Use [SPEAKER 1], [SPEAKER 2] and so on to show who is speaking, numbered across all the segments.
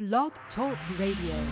[SPEAKER 1] Blog Talk Radio.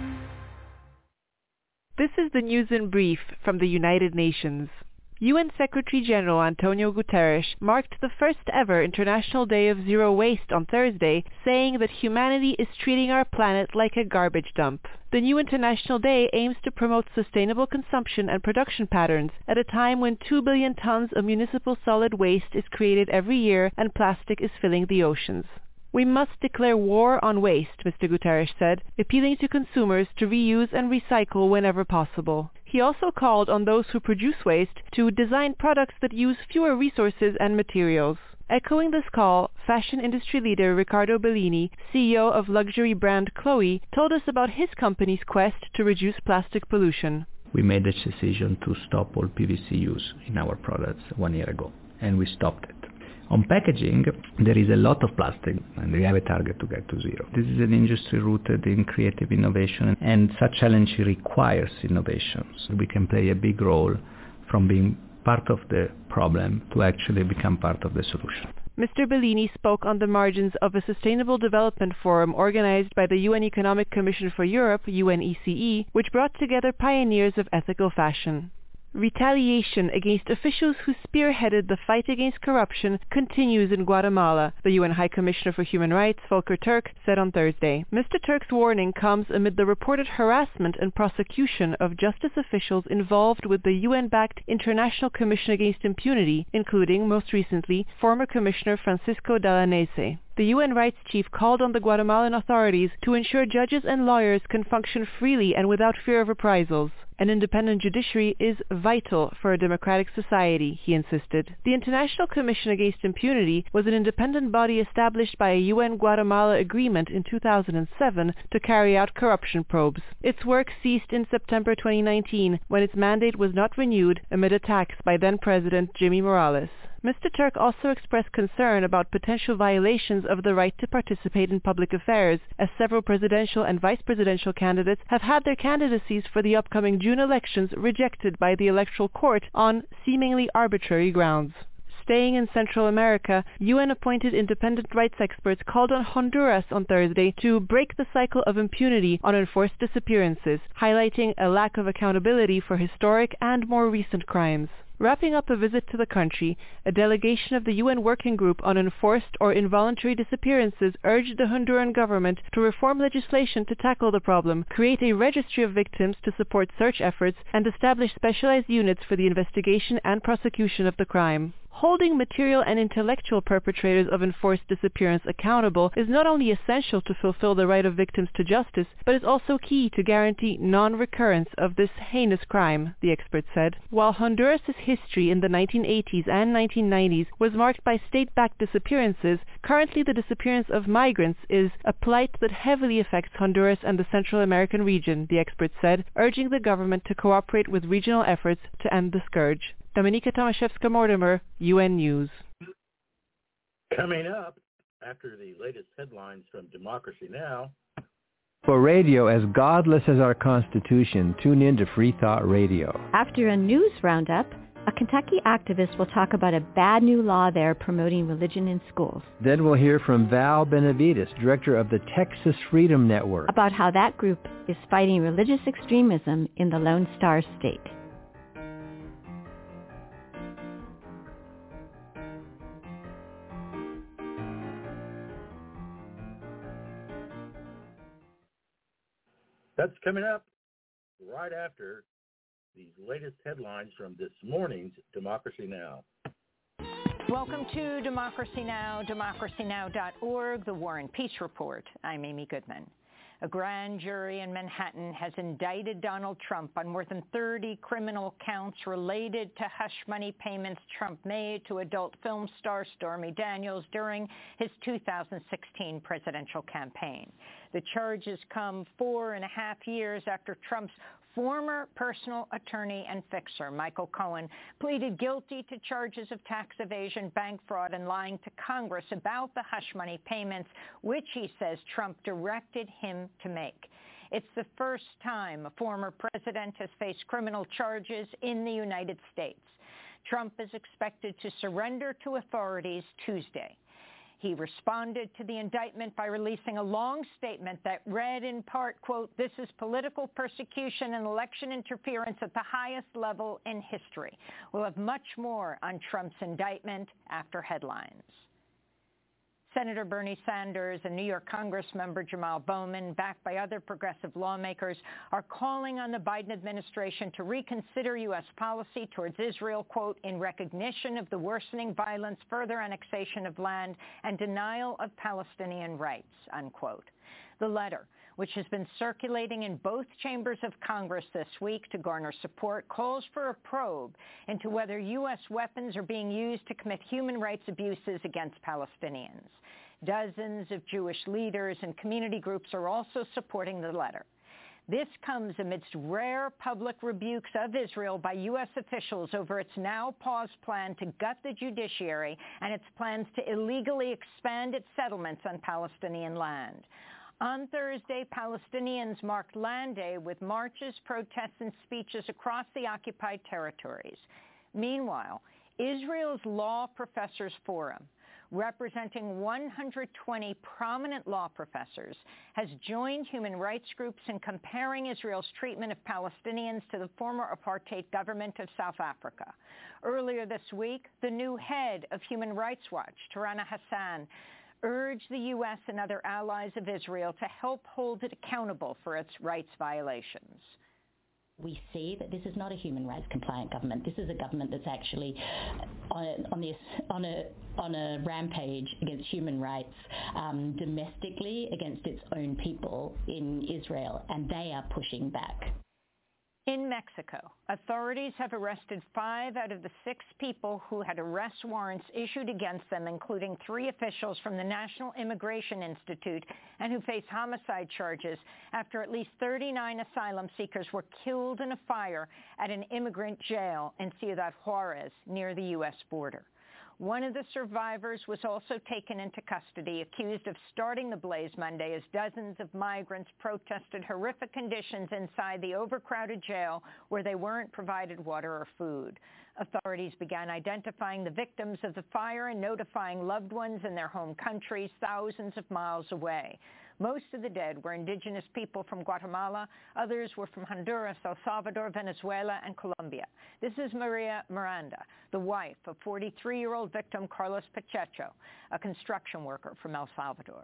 [SPEAKER 2] This is the news in brief from the United Nations. UN Secretary-General Antonio Guterres marked the first ever International Day of Zero Waste on Thursday, saying that humanity is treating our planet like a garbage dump. The new International Day aims to promote sustainable consumption and production patterns at a time when 2 billion tons of municipal solid waste is created every year and plastic is filling the oceans. We must declare war on waste, Mr. Guterres said, appealing to consumers to reuse and recycle whenever possible. He also called on those who produce waste to design products that use fewer resources and materials. Echoing this call, fashion industry leader Riccardo Bellini, CEO of luxury brand Chloe, told us about his company's quest to reduce plastic pollution.
[SPEAKER 3] We made the decision to stop all PVC use in our products 1 year ago, and we stopped it. On packaging, there is a lot of plastic, and we have a target to get to zero. This is an industry rooted in creative innovation, and such challenge requires innovations. We can play a big role from being part of the problem to actually become part of the solution.
[SPEAKER 2] Mr. Bellini spoke on the margins of a Sustainable Development Forum organized by the UN Economic Commission for Europe, UNECE, which brought together pioneers of ethical fashion. Retaliation against officials who spearheaded the fight against corruption continues in Guatemala, the UN High Commissioner for Human Rights, Volker Turk, said on Thursday. Mr. Turk's warning comes amid the reported harassment and prosecution of justice officials involved with the UN-backed International Commission Against Impunity, including, most recently, former Commissioner Francisco Dalanese. The UN rights chief called on the Guatemalan authorities to ensure judges and lawyers can function freely and without fear of reprisals. An independent judiciary is vital for a democratic society, he insisted. The International Commission Against Impunity was an independent body established by a UN-Guatemala agreement in 2007 to carry out corruption probes. Its work ceased in September 2019 when its mandate was not renewed amid attacks by then-President Jimmy Morales. Mr. Turk also expressed concern about potential violations of the right to participate in public affairs, as several presidential and vice presidential candidates have had their candidacies for the upcoming June elections rejected by the Electoral Court on seemingly arbitrary grounds. Staying in Central America, UN-appointed independent rights experts called on Honduras on Thursday to break the cycle of impunity on enforced disappearances, highlighting a lack of accountability for historic and more recent crimes. Wrapping up a visit to the country, a delegation of the UN Working Group on Enforced or Involuntary Disappearances urged the Honduran government to reform legislation to tackle the problem, create a registry of victims to support search efforts, and establish specialized units for the investigation and prosecution of the crime. Holding material and intellectual perpetrators of enforced disappearance accountable is not only essential to fulfill the right of victims to justice, but is also key to guarantee non-recurrence of this heinous crime, the expert said. While Honduras' history in the 1980s and 1990s was marked by state-backed disappearances, currently the disappearance of migrants is a plight that heavily affects Honduras and the Central American region, the expert said, urging the government to cooperate with regional efforts to end the scourge. Dominika Tomaszewska-Mortimer, UN News.
[SPEAKER 4] Coming up, after the latest headlines from Democracy Now!
[SPEAKER 5] For radio as godless as our Constitution, tune in to Free Thought Radio.
[SPEAKER 6] After a news roundup, a Kentucky activist will talk about a bad new law there promoting religion in schools.
[SPEAKER 5] Then we'll hear from Val Benavides, director of the Texas Freedom Network,
[SPEAKER 6] about how that group is fighting religious extremism in the Lone Star State.
[SPEAKER 4] That's coming up right after these latest headlines from this morning's Democracy Now!
[SPEAKER 7] Welcome to Democracy Now!, democracynow.org, the War and Peace Report. I'm Amy Goodman. A grand jury in Manhattan has indicted Donald Trump on more than 30 criminal counts related to hush money payments Trump made to adult film star Stormy Daniels during his 2016 presidential campaign. The charges come 4.5 years after Trump's former personal attorney and fixer, Michael Cohen, pleaded guilty to charges of tax evasion, bank fraud, and lying to Congress about the hush money payments, which he says Trump directed him to make. It's the first time a former president has faced criminal charges in the United States. Trump is expected to surrender to authorities Tuesday. He responded to the indictment by releasing a long statement that read in part, quote, "This is political persecution and election interference at the highest level in history." We'll have much more on Trump's indictment after headlines. Senator Bernie Sanders and New York Congressmember Jamal Bowman, backed by other progressive lawmakers, are calling on the Biden administration to reconsider U.S. policy towards Israel, quote, "in recognition of the worsening violence, further annexation of land, and denial of Palestinian rights," unquote. The letter, which has been circulating in both chambers of Congress this week to garner support, calls for a probe into whether U.S. weapons are being used to commit human rights abuses against Palestinians. Dozens of Jewish leaders and community groups are also supporting the letter. This comes amidst rare public rebukes of Israel by U.S. officials over its now-paused plan to gut the judiciary and its plans to illegally expand its settlements on Palestinian land. On Thursday, Palestinians marked Land Day with marches, protests, and speeches across the occupied territories. Meanwhile, Israel's Law Professors Forum, representing 120 prominent law professors, has joined human rights groups in comparing Israel's treatment of Palestinians to the former apartheid government of South Africa. Earlier this week, the new head of Human Rights Watch, Tarana Hassan, urged the U.S. and other allies of Israel to help hold it accountable for its rights violations.
[SPEAKER 8] We see that this is not a human rights compliant government. This is a government that's actually on a rampage against human rights domestically against its own people in Israel, and they are pushing back.
[SPEAKER 7] In Mexico, authorities have arrested 5 out of the 6 people who had arrest warrants issued against them, including 3 officials from the National Immigration Institute and who face homicide charges after at least 39 asylum seekers were killed in a fire at an immigrant jail in Ciudad Juarez near the U.S. border. One of the survivors was also taken into custody, accused of starting the blaze Monday as dozens of migrants protested horrific conditions inside the overcrowded jail where they weren't provided water or food. Authorities began identifying the victims of the fire and notifying loved ones in their home countries thousands of miles away. Most of the dead were indigenous people from Guatemala. Others were from Honduras, El Salvador, Venezuela, and Colombia. This is Maria Miranda, the wife of 43-year-old victim Carlos Pacheco, a construction worker from El Salvador.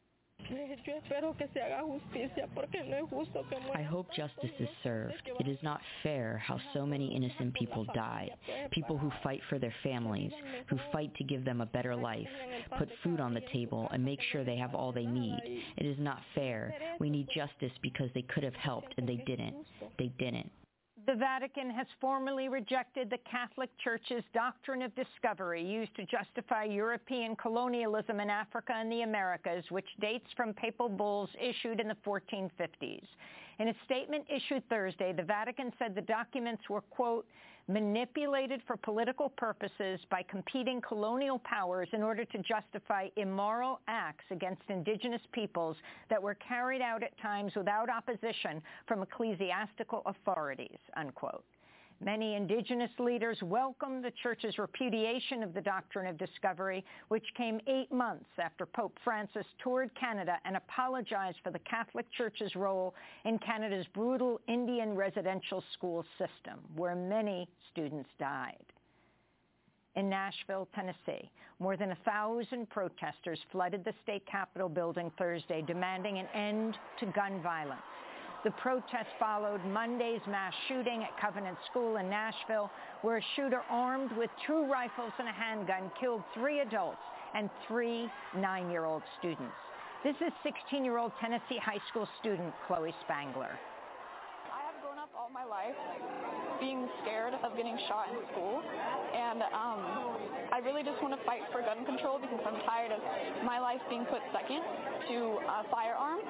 [SPEAKER 9] I hope justice is served. It is not fair how so many innocent people die. People who fight for their families, who fight to give them a better life, put food on the table and make sure they have all they need. It is not fair. We need justice because they could have helped and they didn't. They didn't.
[SPEAKER 7] The Vatican has formally rejected the Catholic Church's doctrine of discovery used to justify European colonialism in Africa and the Americas, which dates from papal bulls issued in the 1450s. In a statement issued Thursday, the Vatican said the documents were, quote, manipulated for political purposes by competing colonial powers in order to justify immoral acts against indigenous peoples that were carried out at times without opposition from ecclesiastical authorities, unquote. Many indigenous leaders welcomed the Church's repudiation of the doctrine of discovery, which came 8 months after Pope Francis toured Canada and apologized for the Catholic Church's role in Canada's brutal Indian residential school system, where many students died. In Nashville, Tennessee, more than 1,000 protesters flooded the state capitol building Thursday, demanding an end to gun violence. The protest followed Monday's mass shooting at Covenant School in Nashville, where a shooter armed with 2 rifles and a handgun killed 3 adults and 3 9-year-old students. This is 16-year-old Tennessee high school student Chloe Spangler.
[SPEAKER 10] I have grown up all my life being scared of getting shot in school, and I really just want to fight for gun control because I'm tired of my life being put second to firearms.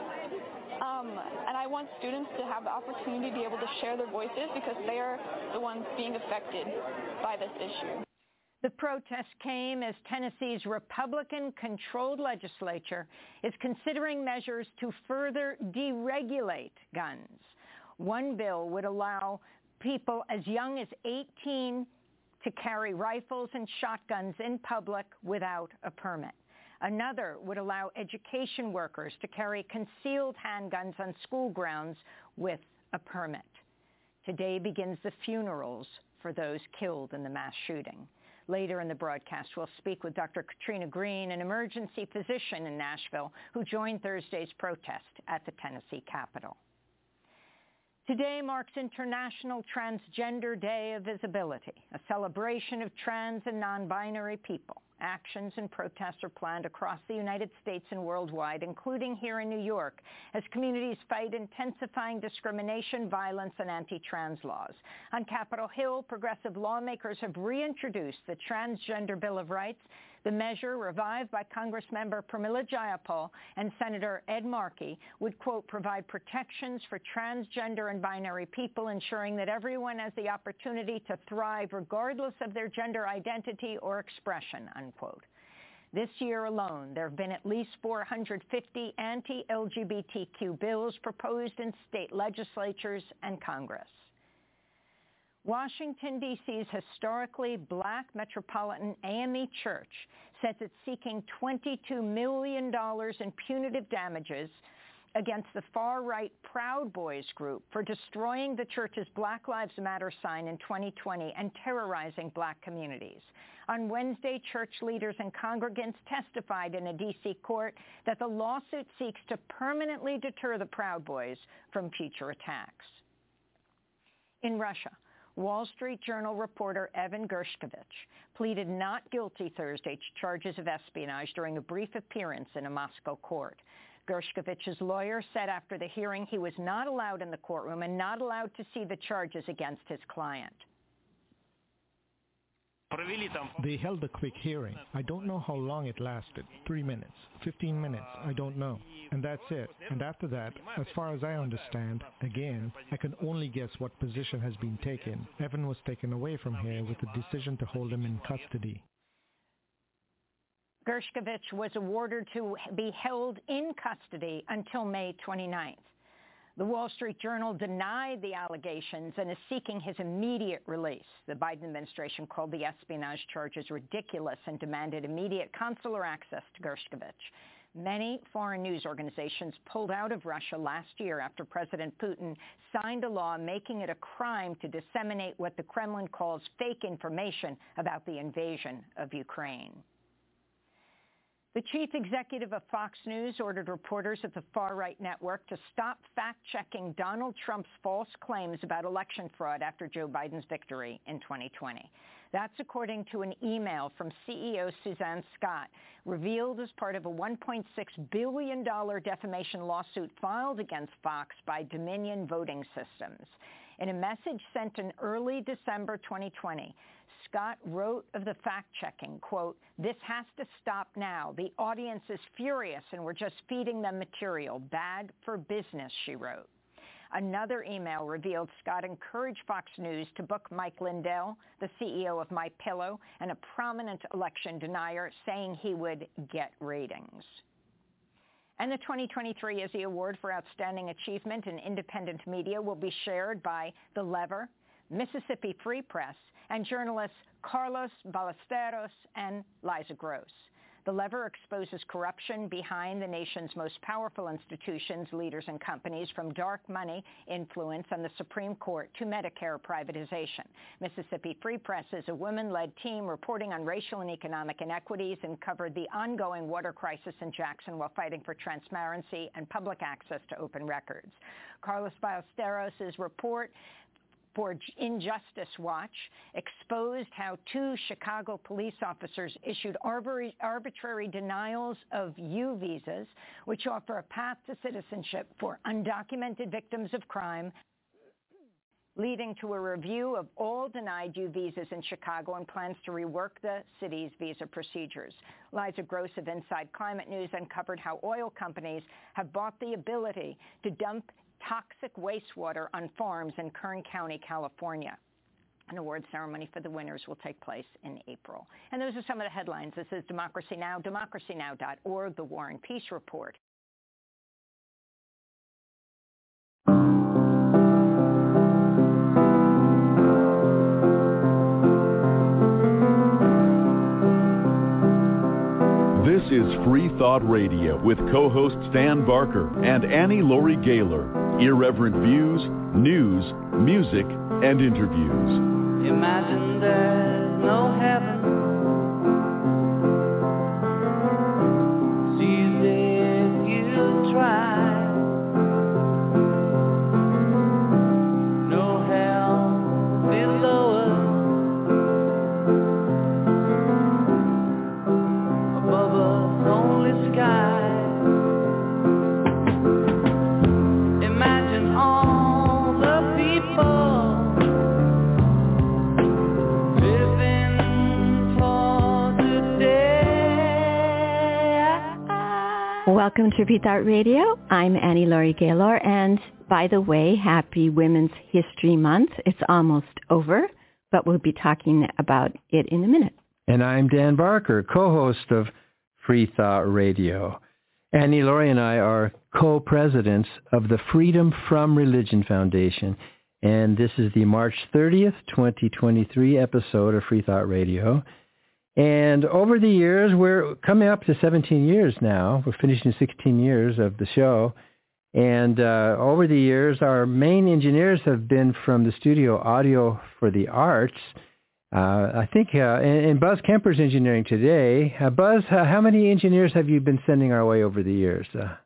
[SPEAKER 10] And I want students to have the opportunity to be able to share their voices because they are the ones being affected by this issue.
[SPEAKER 7] The protest came as Tennessee's Republican-controlled legislature is considering measures to further deregulate guns. One bill would allow people as young as 18 to carry rifles and shotguns in public without a permit. Another would allow education workers to carry concealed handguns on school grounds with a permit. Today begins the funerals for those killed in the mass shooting. Later in the broadcast, we'll speak with Dr. Katrina Green, an emergency physician in Nashville, who joined Thursday's protest at the Tennessee Capitol. Today marks International Transgender Day of Visibility, a celebration of trans and non-binary people. Actions and protests are planned across the United States and worldwide, including here in New York, as communities fight intensifying discrimination, violence, and anti-trans laws. On Capitol Hill, progressive lawmakers have reintroduced the Transgender Bill of Rights. The measure, revived by Congressmember Pramila Jayapal and Senator Ed Markey, would, quote, provide protections for transgender and binary people, ensuring that everyone has the opportunity to thrive regardless of their gender identity or expression, unquote. This year alone, there have been at least 450 anti-LGBTQ bills proposed in state legislatures and Congress. Washington, D.C.'s historically black Metropolitan AME Church says it's seeking $22 million in punitive damages against the far-right Proud Boys group for destroying the church's Black Lives Matter sign in 2020 and terrorizing black communities. On Wednesday, church leaders and congregants testified in a D.C. court that the lawsuit seeks to permanently deter the Proud Boys from future attacks. In Russia, Wall Street Journal reporter Evan Gershkovich pleaded not guilty Thursday to charges of espionage during a brief appearance in a Moscow court. Gershkovich's lawyer said after the hearing he was not allowed in the courtroom and not allowed to see the charges against his client.
[SPEAKER 11] They held a quick hearing. I don't know how long it lasted. 3 minutes, 15 minutes, I don't know. And that's it. And after that, as far as I understand, again, I can only guess what position has been taken. Evan was taken away from here with a decision to hold him in custody.
[SPEAKER 7] Gershkovich was ordered to be held in custody until May 29th. The Wall Street Journal denied the allegations and is seeking his immediate release. The Biden administration called the espionage charges ridiculous and demanded immediate consular access to Gershkovich. Many foreign news organizations pulled out of Russia last year after President Putin signed a law making it a crime to disseminate what the Kremlin calls fake information about the invasion of Ukraine. The chief executive of Fox News ordered reporters at the far-right network to stop fact-checking Donald Trump's false claims about election fraud after Joe Biden's victory in 2020. That's according to an email from CEO Suzanne Scott, revealed as part of a $1.6 billion defamation lawsuit filed against Fox by Dominion Voting Systems. In a message sent in early December 2020, Scott wrote of the fact-checking, quote, "This has to stop now. The audience is furious and we're just feeding them material. Bad for business," she wrote. Another email revealed Scott encouraged Fox News to book Mike Lindell, the CEO of MyPillow, and a prominent election denier, saying he would get ratings. And the 2023 Izzy Award for Outstanding Achievement in Independent Media will be shared by The Lever, Mississippi Free Press, and journalists Carlos Ballesteros and Liza Gross. The Lever exposes corruption behind the nation's most powerful institutions, leaders, and companies, from dark money influence on the Supreme Court to Medicare privatization. Mississippi Free Press is a women-led team reporting on racial and economic inequities and covered the ongoing water crisis in Jackson while fighting for transparency and public access to open records. Carlos Ballesteros' report for Injustice Watch exposed how 2 Chicago police officers issued arbitrary denials of U visas, which offer a path to citizenship for undocumented victims of crime, leading to a review of all denied U visas in Chicago and plans to rework the city's visa procedures. Liza Gross of Inside Climate News uncovered how oil companies have bought the ability to dump toxic wastewater on farms in Kern County, California. An award ceremony for the winners will take place in April. And those are some of the headlines. This is Democracy Now!, democracynow.org, The War and Peace Report.
[SPEAKER 12] This is Free Thought Radio with co-hosts Dan Barker and Annie Laurie Gaylor. Irreverent views, news, music, and interviews.
[SPEAKER 13] Imagine there's no heaven. See if you try. No hell below us. Above us only sky. Imagine all the people living for today.
[SPEAKER 6] Welcome to Free Thought Radio. I'm Annie Laurie Gaylor, and by the way, happy Women's History Month. It's almost over, but we'll be talking about it in a minute.
[SPEAKER 5] And I'm Dan Barker, co-host of Free Thought Radio. Annie Laurie and I are co-presidents of the Freedom from Religion Foundation, and this is the March 30th, 2023 episode of Free Thought Radio. And over the years, we're coming up to 17 years now. We're finishing 16 years of the show. And over the years, our main engineers have been from the studio Audio for the Arts. I think, and Buzz Kemper's engineering today. Buzz, how many engineers have you been sending our way over the years?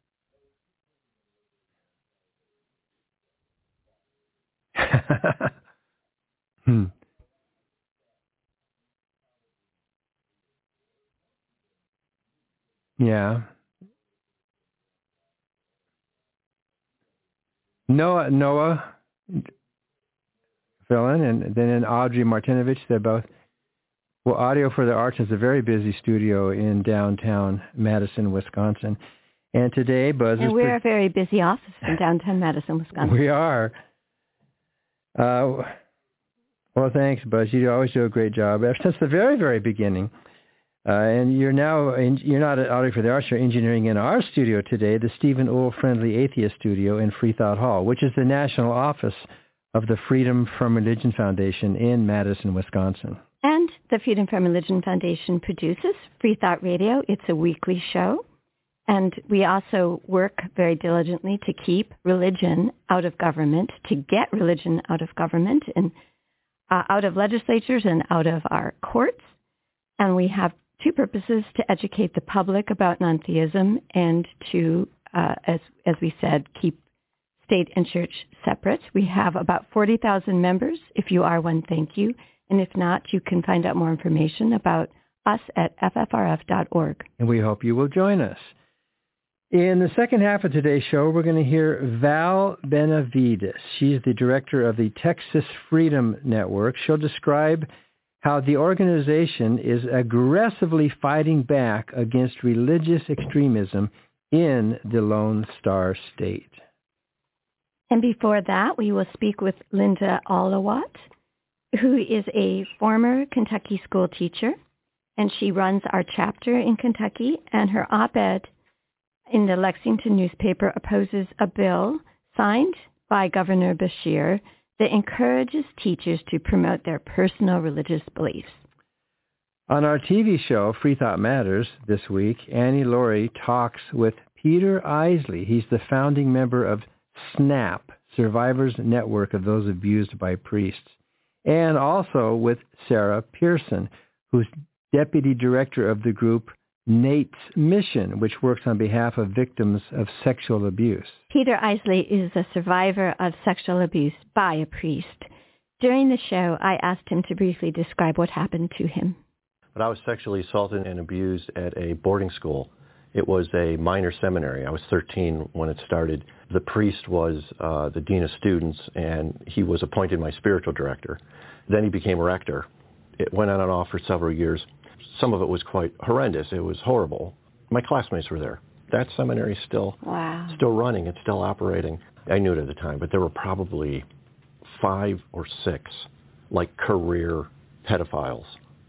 [SPEAKER 5] Yeah. Noah fill in, and then Audrey Martinovich. They're both. Well, Audio for the Arts is a very busy studio in downtown Madison, Wisconsin. And today, Buzz
[SPEAKER 6] and we're a very busy office in downtown Madison, Wisconsin.
[SPEAKER 5] We are. Well, thanks, Buzz. You always do a great job ever since the very, very beginning. And you're not at Audio for the Arts, you're engineering in our studio today, the Stephen Uhl Friendly Atheist Studio in Free Thought Hall, which is the national office of the Freedom from Religion Foundation in Madison, Wisconsin.
[SPEAKER 6] And the Freedom from Religion Foundation produces Free Thought Radio. It's a weekly show. And we also work very diligently to keep religion out of government, to get religion out of government and out of legislatures and out of our courts. And we have two purposes: to educate the public about non-theism and to, as we said, keep state and church separate. We have about 40,000 members. If you are one, thank you. And if not, you can find out more information about us at ffrf.org.
[SPEAKER 5] And we hope you will join us. In the second half of today's show, we're going to hear Val Benavides. She's the director of the Texas Freedom Network. She'll describe how the organization is aggressively fighting back against religious extremism in the Lone Star State.
[SPEAKER 6] And before that, we will speak with Linda Alawat, who is a former Kentucky school teacher, and she runs our chapter in Kentucky, and her op-ed in the Lexington newspaper opposes a bill signed by Governor Beshear that encourages teachers to promote their personal religious beliefs.
[SPEAKER 5] On our TV show, Free Thought Matters, this week, Annie Laurie talks with Peter Isley. He's the founding member of SNAP, Survivors Network of Those Abused by Priests, and also with Sarah Pearson, who's deputy director of the group Nate's Mission, which works on behalf of victims of sexual abuse.
[SPEAKER 6] Peter Isley is a survivor of sexual abuse by a priest. During the show, I asked him to briefly describe what happened to him.
[SPEAKER 14] But I was sexually assaulted and abused at a boarding school. It was a minor seminary. I was 13 when it started. The priest was the dean of students, and he was appointed my spiritual director. Then he became a rector. It went on and off for several years. Some of it was quite horrendous. It was horrible. My classmates were there. That seminary is still running. It's still operating. I knew it at the time, but there were probably 5 or 6 like career pedophiles.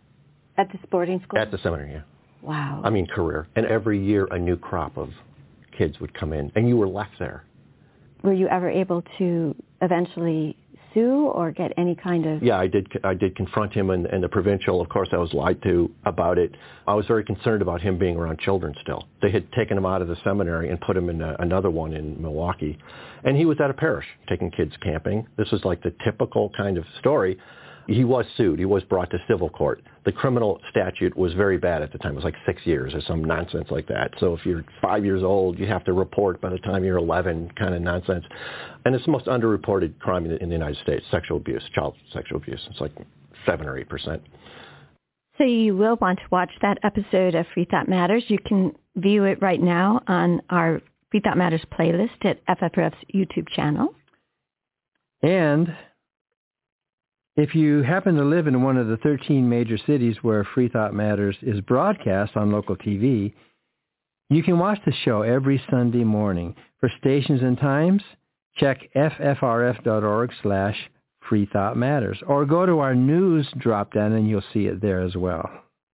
[SPEAKER 6] At this boarding school?
[SPEAKER 14] At the seminary, yeah.
[SPEAKER 6] Wow.
[SPEAKER 14] I mean career. And every year a new crop of kids would come in, and you were left there.
[SPEAKER 6] Were you ever able to eventually sue or get any kind of...
[SPEAKER 14] Yeah, I did confront him in the provincial. Of course, I was lied to about it. I was very concerned about him being around children still. They had taken him out of the seminary and put him in another one in Milwaukee. And he was at a parish taking kids camping. This was like the typical kind of story. He was sued. He was brought to civil court. The criminal statute was very bad at the time. It was like 6 years or some nonsense like that. So if you're 5 years old, you have to report by the time you're 11, kind of nonsense. And it's the most underreported crime in the United States, sexual abuse, child sexual abuse. It's like 7 or 8%.
[SPEAKER 6] So you will want to watch that episode of Free Thought Matters. You can view it right now on our Free Thought Matters playlist at FFRF's YouTube channel.
[SPEAKER 5] And if you happen to live in one of the 13 major cities where Free Thought Matters is broadcast on local TV, you can watch the show every Sunday morning. For stations and times, check ffrf.org/freethoughtmatters or go to our news drop-down and you'll see it there as well.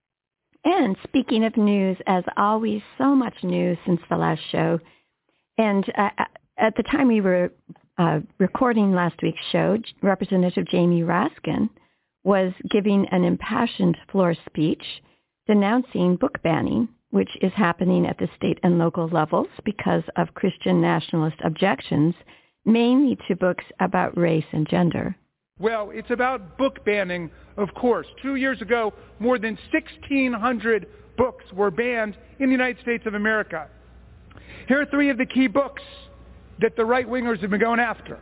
[SPEAKER 6] And speaking of news, as always, so much news since the last show. And at the time we were recording last week's show, Representative Jamie Raskin was giving an impassioned floor speech denouncing book banning, which is happening at the state and local levels because of Christian nationalist objections, mainly to books about race and gender.
[SPEAKER 15] Well, it's about book banning, of course. 2 years ago, more than 1,600 books were banned in the United States of America. Here are 3 of the key books that the right-wingers have been going after.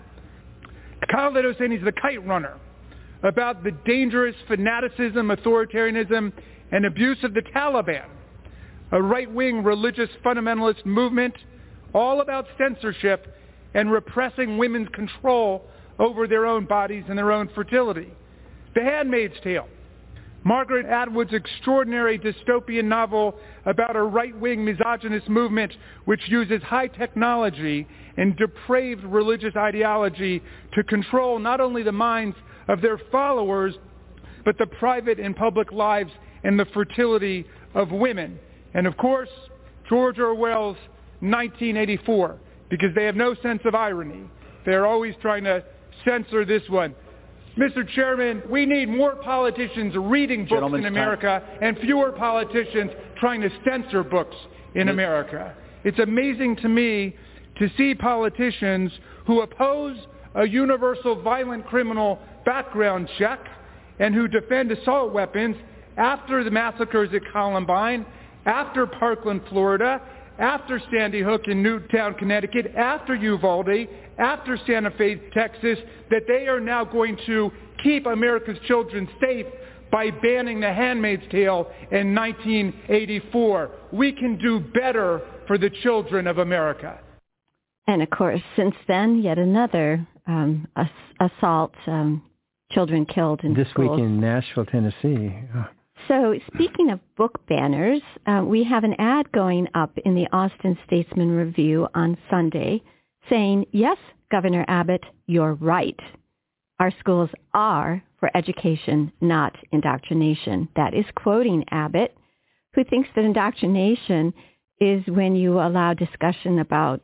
[SPEAKER 15] Kyle Little saying he's the kite runner, about the dangerous fanaticism, authoritarianism, and abuse of the Taliban, a right-wing religious fundamentalist movement all about censorship and repressing women's control over their own bodies and their own fertility. The Handmaid's Tale, Margaret Atwood's extraordinary dystopian novel about a right-wing misogynist movement which uses high technology and depraved religious ideology to control not only the minds of their followers, but the private and public lives and the fertility of women. And of course, George Orwell's 1984, because they have no sense of irony. They're always trying to censor this one. Mr. Chairman, we need more politicians reading books in America and fewer politicians trying to censor books in America. It's amazing to me to see politicians who oppose a universal violent criminal background check and who defend assault weapons after the massacres at Columbine, after Parkland, Florida, after Sandy Hook in Newtown, Connecticut, after Uvalde, after Santa Fe, Texas, that they are now going to keep America's children safe by banning The Handmaid's Tale in 1984. We can do better for the children of America.
[SPEAKER 6] And of course, since then, yet another assault, children killed in
[SPEAKER 5] this
[SPEAKER 6] schools.
[SPEAKER 5] Week in Nashville, Tennessee.
[SPEAKER 6] So speaking of book banners, we have an ad going up in the Austin Statesman Review on Sunday saying, yes, Governor Abbott, you're right. Our schools are for education, not indoctrination. That is quoting Abbott, who thinks that indoctrination is when you allow discussion about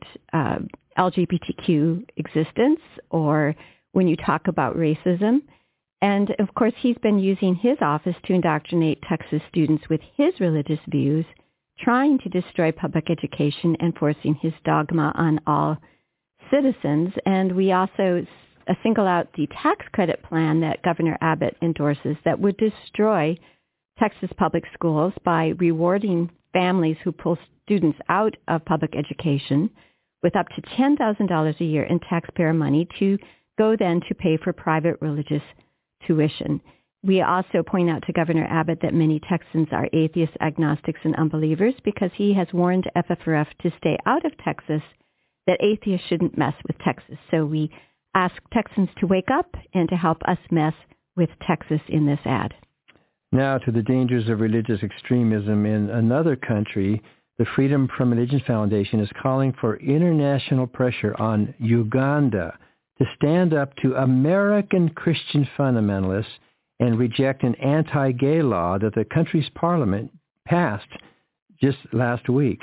[SPEAKER 6] LGBTQ existence or when you talk about racism. And, of course, he's been using his office to indoctrinate Texas students with his religious views, trying to destroy public education and forcing his dogma on all citizens. And we also single out the tax credit plan that Governor Abbott endorses that would destroy Texas public schools by rewarding families who pull students out of public education with up to $10,000 a year in taxpayer money to go then to pay for private religious tuition. We also point out to Governor Abbott that many Texans are atheists, agnostics, and unbelievers because he has warned FFRF to stay out of Texas, that atheists shouldn't mess with Texas. So we ask Texans to wake up and to help us mess with Texas in this ad.
[SPEAKER 5] Now to the dangers of religious extremism in another country. The Freedom from Religion Foundation is calling for international pressure on Uganda to stand up to American Christian fundamentalists and reject an anti-gay law that the country's parliament passed just last week.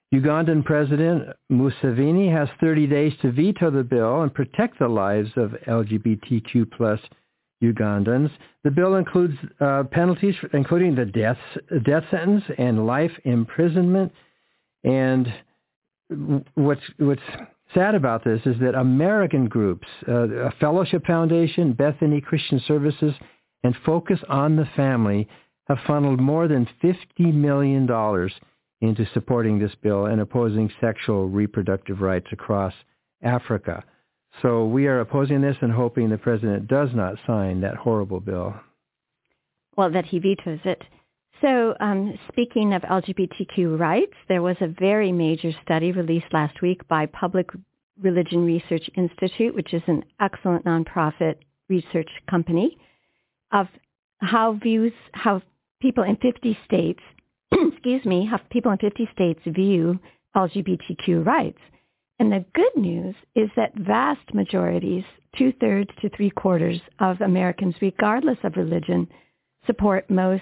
[SPEAKER 5] Ugandan President Museveni has 30 days to veto the bill and protect the lives of LGBTQ plus Ugandans. The bill includes penalties, including the death sentence and life imprisonment. And what's sad about this is that American groups, a Fellowship Foundation, Bethany Christian Services, and Focus on the Family have funneled more than $50 million into supporting this bill and opposing sexual reproductive rights across Africa. So we are opposing this and hoping the president does not sign that horrible bill.
[SPEAKER 6] Well, that he vetoes it. So speaking of LGBTQ rights, there was a very major study released last week by Public Religion Research Institute, which is an excellent nonprofit research company, of how people in 50 states, how people in 50 states view LGBTQ rights. And the good news is that vast majorities, 2/3 to 3/4 of Americans, regardless of religion, support most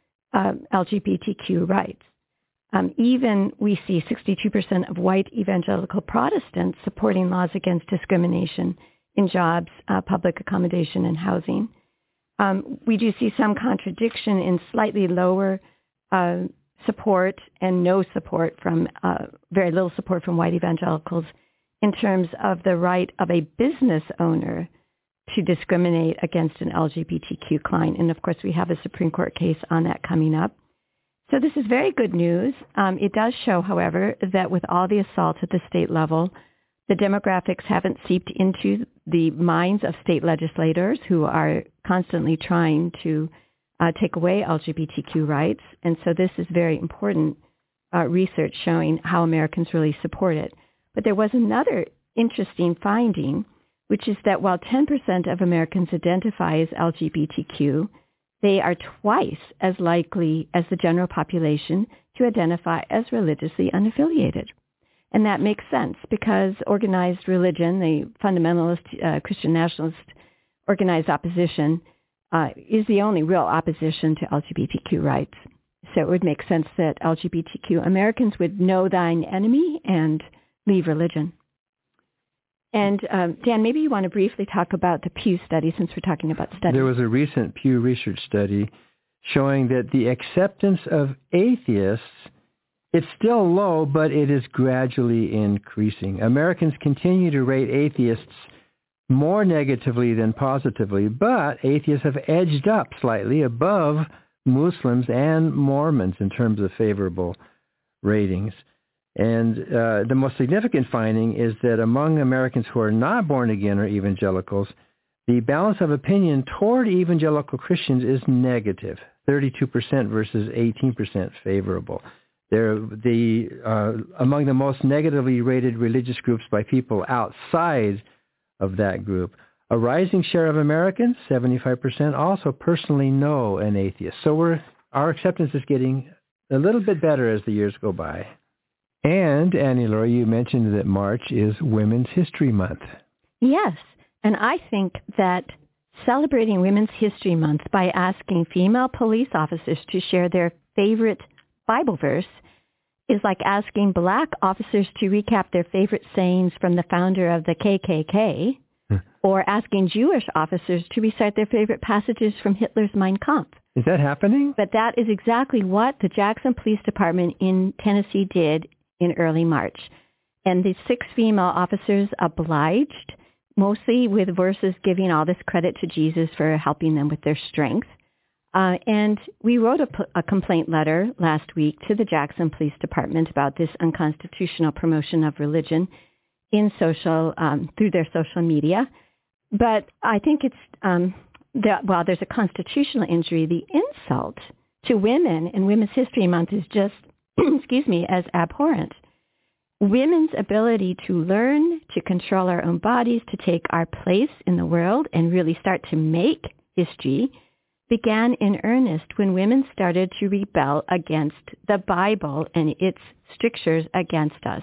[SPEAKER 6] LGBTQ rights. Even we see 62% of white evangelical Protestants supporting laws against discrimination in jobs, public accommodation, and housing. We do see some contradiction in slightly lower support and no support from, very little support from white evangelicals in terms of the right of a business owner to discriminate against an LGBTQ client. And of course, we have a Supreme Court case on that coming up. So this is very good news. It does show, however, that with all the assaults at the state level, the demographics haven't seeped into the minds of state legislators who are constantly trying to take away LGBTQ rights. And so this is very important research showing how Americans really support it. But there was another interesting finding, which is that while 10% of Americans identify as LGBTQ, they are twice as likely as the general population to identify as religiously unaffiliated. And that makes sense because organized religion, the fundamentalist Christian nationalist organized opposition, is the only real opposition to LGBTQ rights. So it would make sense that LGBTQ Americans would know thine enemy and leave religion. And Dan, maybe you want to briefly talk about the Pew study since we're talking about studies.
[SPEAKER 5] There was a recent Pew Research study showing that the acceptance of atheists, it's still low, but it is gradually increasing. Americans continue to rate atheists more negatively than positively, but atheists have edged up slightly above Muslims and Mormons in terms of favorable ratings. And the most significant finding is that among Americans who are not born again or evangelicals, the balance of opinion toward evangelical Christians is negative, 32% versus 18% favorable. They're among the most negatively rated religious groups by people outside of that group. A rising share of Americans, 75%, also personally know an atheist. So our acceptance is getting a little bit better as the years go by. And, Annie Laurie, you mentioned that March is Women's History Month.
[SPEAKER 6] Yes, and I think that celebrating Women's History Month by asking female police officers to share their favorite Bible verse is like asking black officers to recap their favorite sayings from the founder of the KKK, or asking Jewish officers to recite their favorite passages from Hitler's Mein Kampf.
[SPEAKER 5] Is that happening?
[SPEAKER 6] But that is exactly what the Jackson Police Department in Tennessee did in early March. And the 6 female officers obliged, mostly with verses giving all this credit to Jesus for helping them with their strength. And we wrote a complaint letter last week to the Jackson Police Department about this unconstitutional promotion of religion in through their social media. But I think it's, there's a constitutional injury. The insult to women in Women's History Month is just, as abhorrent. Women's ability to learn, to control our own bodies, to take our place in the world and really start to make history began in earnest when women started to rebel against the Bible and its strictures against us.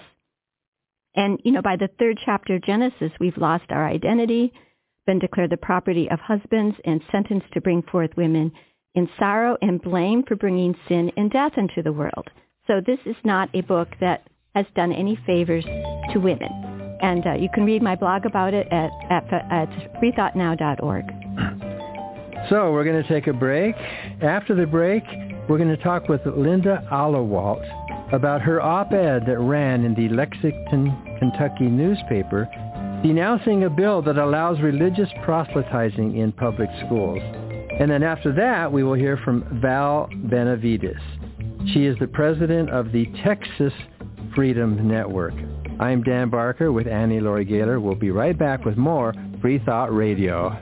[SPEAKER 6] And, by the 3rd chapter of Genesis, we've lost our identity, been declared the property of husbands, and sentenced to bring forth women in sorrow and blame for bringing sin and death into the world. So this is not a book that has done any favors to women. And you can read my blog about it at freethoughtnow.org.
[SPEAKER 5] So we're going to take a break. After the break, we're going to talk with Linda Allewalt about her op-ed that ran in the Lexington, Kentucky newspaper denouncing a bill that allows religious proselytizing in public schools. And then after that, we will hear from Val Benavides. She is the president of the Texas Freedom Network. I'm Dan Barker with Annie Laurie Gaylor. We'll be right back with more Free Thought Radio.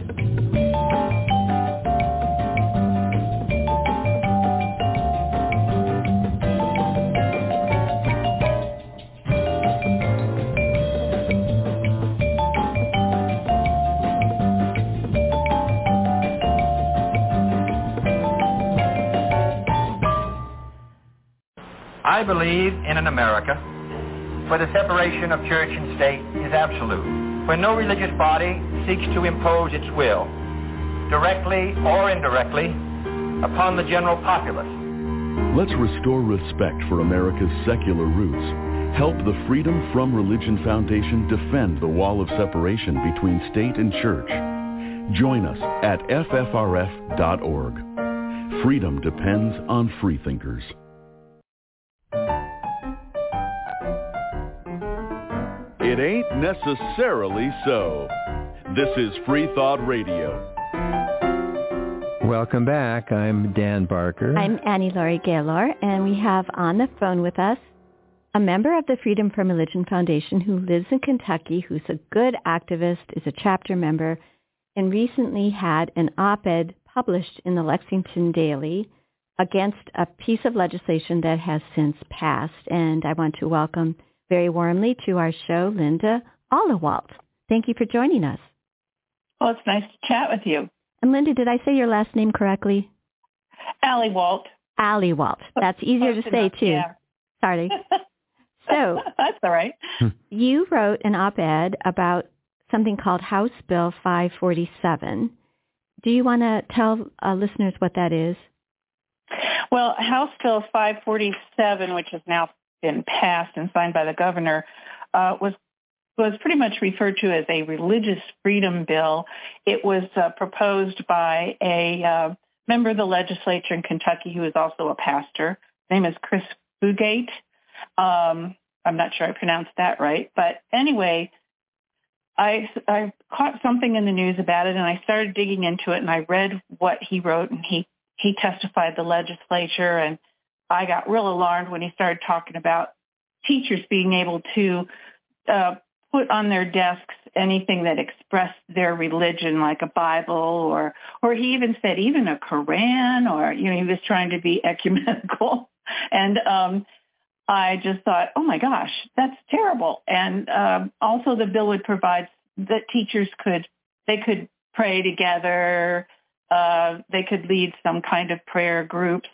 [SPEAKER 16] I believe in an America where the separation of church and state is absolute, where no religious body seeks to impose its will, directly or indirectly, upon the general populace.
[SPEAKER 12] Let's restore respect for America's secular roots. Help the Freedom From Religion Foundation defend the wall of separation between state and church. Join us at ffrf.org. Freedom depends on freethinkers. It ain't necessarily so. This is Free Thought Radio.
[SPEAKER 5] Welcome back. I'm Dan Barker.
[SPEAKER 6] I'm Annie Laurie Gaylor, and we have on the phone with us a member of the Freedom From Religion Foundation who lives in Kentucky, who's a good activist, is a chapter member, and recently had an op-ed published in the Lexington Daily against a piece of legislation that has since passed. And I want to welcome very warmly to our show, Linda Allewalt. Thank you for joining us.
[SPEAKER 17] Well, it's nice to chat with you.
[SPEAKER 6] And Linda, did I say your last name correctly?
[SPEAKER 17] Allewalt.
[SPEAKER 6] Allewalt. That's easier to say, too.
[SPEAKER 17] Yeah.
[SPEAKER 6] Sorry. So
[SPEAKER 17] that's all right.
[SPEAKER 6] You wrote an op-ed about something called House Bill 547. Do you want to tell listeners what that is?
[SPEAKER 17] Well, House Bill 547, which has now been passed and signed by the governor, was pretty much referred to as a religious freedom bill. It was proposed by a member of the legislature in Kentucky who is also a pastor. His name is Chris Fugate. I'm not sure I pronounced that right. But anyway, I caught something in the news about it, and I started digging into it, and I read what he wrote, and he testified the legislature, and I got real alarmed when he started talking about teachers being able to put on their desks anything that expressed their religion, like a Bible, or he even said even a Quran, or, he was trying to be ecumenical. And I just thought, oh my gosh, that's terrible. And also the bill would provide that teachers could pray together. They could lead some kind of prayer groups.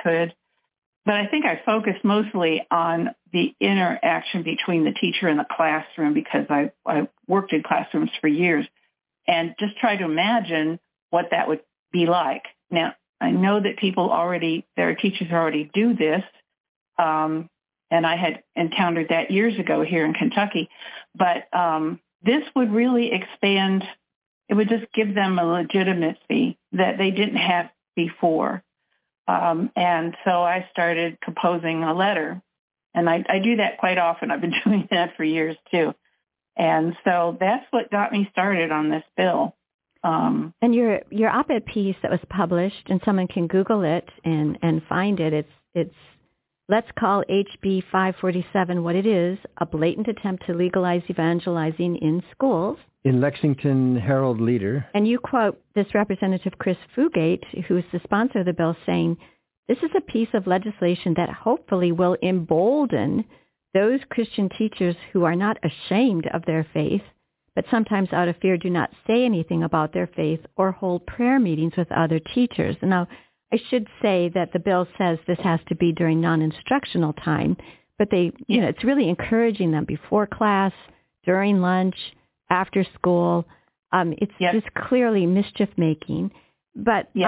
[SPEAKER 17] But I think I focused mostly on the interaction between the teacher and the classroom, because I worked in classrooms for years, and just try to imagine what that would be like. Now, I know that there are teachers who already do this, and I had encountered that years ago here in Kentucky. But this would really expand. It would just give them a legitimacy that they didn't have before. And so I started composing a letter, and I do that quite often. I've been doing that for years too. And so that's what got me started on this bill.
[SPEAKER 6] And your op-ed piece that was published, and someone can Google it and find it. It's Let's Call HB 547 What It Is, a blatant attempt to legalize evangelizing in schools.
[SPEAKER 5] In Lexington Herald Leader.
[SPEAKER 6] And you quote this Representative Chris Fugate, who is the sponsor of the bill, saying, "This is a piece of legislation that hopefully will embolden those Christian teachers who are not ashamed of their faith, but sometimes out of fear do not say anything about their faith or hold prayer meetings with other teachers." Now, I should say that the bill says this has to be during non-instructional time, but it's really encouraging them before class, during lunch, after school. It's just clearly mischief-making. But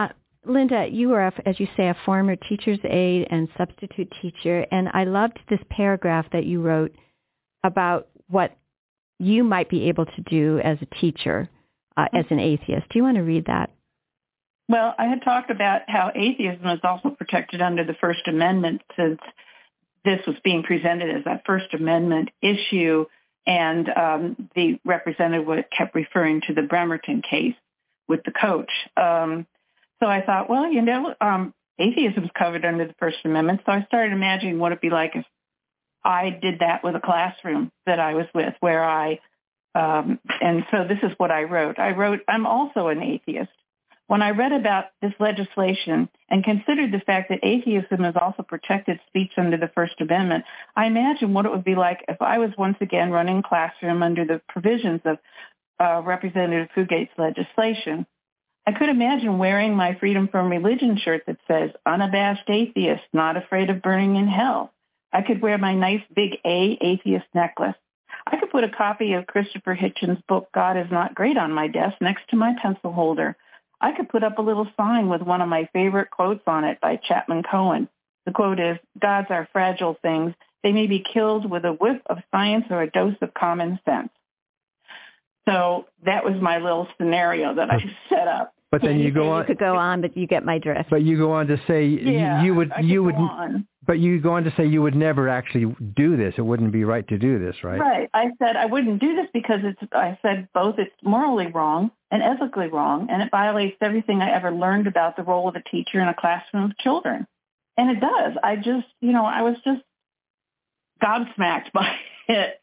[SPEAKER 6] Linda, you were, as you say, a former teacher's aide and substitute teacher, and I loved this paragraph that you wrote about what you might be able to do as a teacher, as an atheist. Do you want to read that?
[SPEAKER 17] Well, I had talked about how atheism is also protected under the First Amendment, since this was being presented as a First Amendment issue, and the representative kept referring to the Bremerton case with the coach. So I thought, well, atheism is covered under the First Amendment, so I started imagining what it'd be like if I did that with a classroom that I was with, where and so this is what I wrote. I wrote, I'm also an atheist. When I read about this legislation and considered the fact that atheism is also protected speech under the First Amendment, I imagined what it would be like if I was once again running a classroom under the provisions of Representative Fugate's legislation. I could imagine wearing my Freedom from Religion shirt that says, unabashed atheist, not afraid of burning in hell. I could wear my nice big A atheist necklace. I could put a copy of Christopher Hitchens' book, God is Not Great, on my desk next to my pencil holder. I could put up a little sign with one of my favorite quotes on it by Chapman Cohen. The quote is, gods are fragile things. They may be killed with a whiff of science or a dose of common sense. So that was my little scenario that I set up.
[SPEAKER 5] But then you go on.
[SPEAKER 6] You could go on, but you get my drift.
[SPEAKER 5] But you go on to say you would. But you go on to say you would never actually do this. It wouldn't be right to do this, right?
[SPEAKER 17] Right. I said I wouldn't do this because I said both it's morally wrong and ethically wrong, and it violates everything I ever learned about the role of a teacher in a classroom of children. And it does. I just, I was just gobsmacked by it.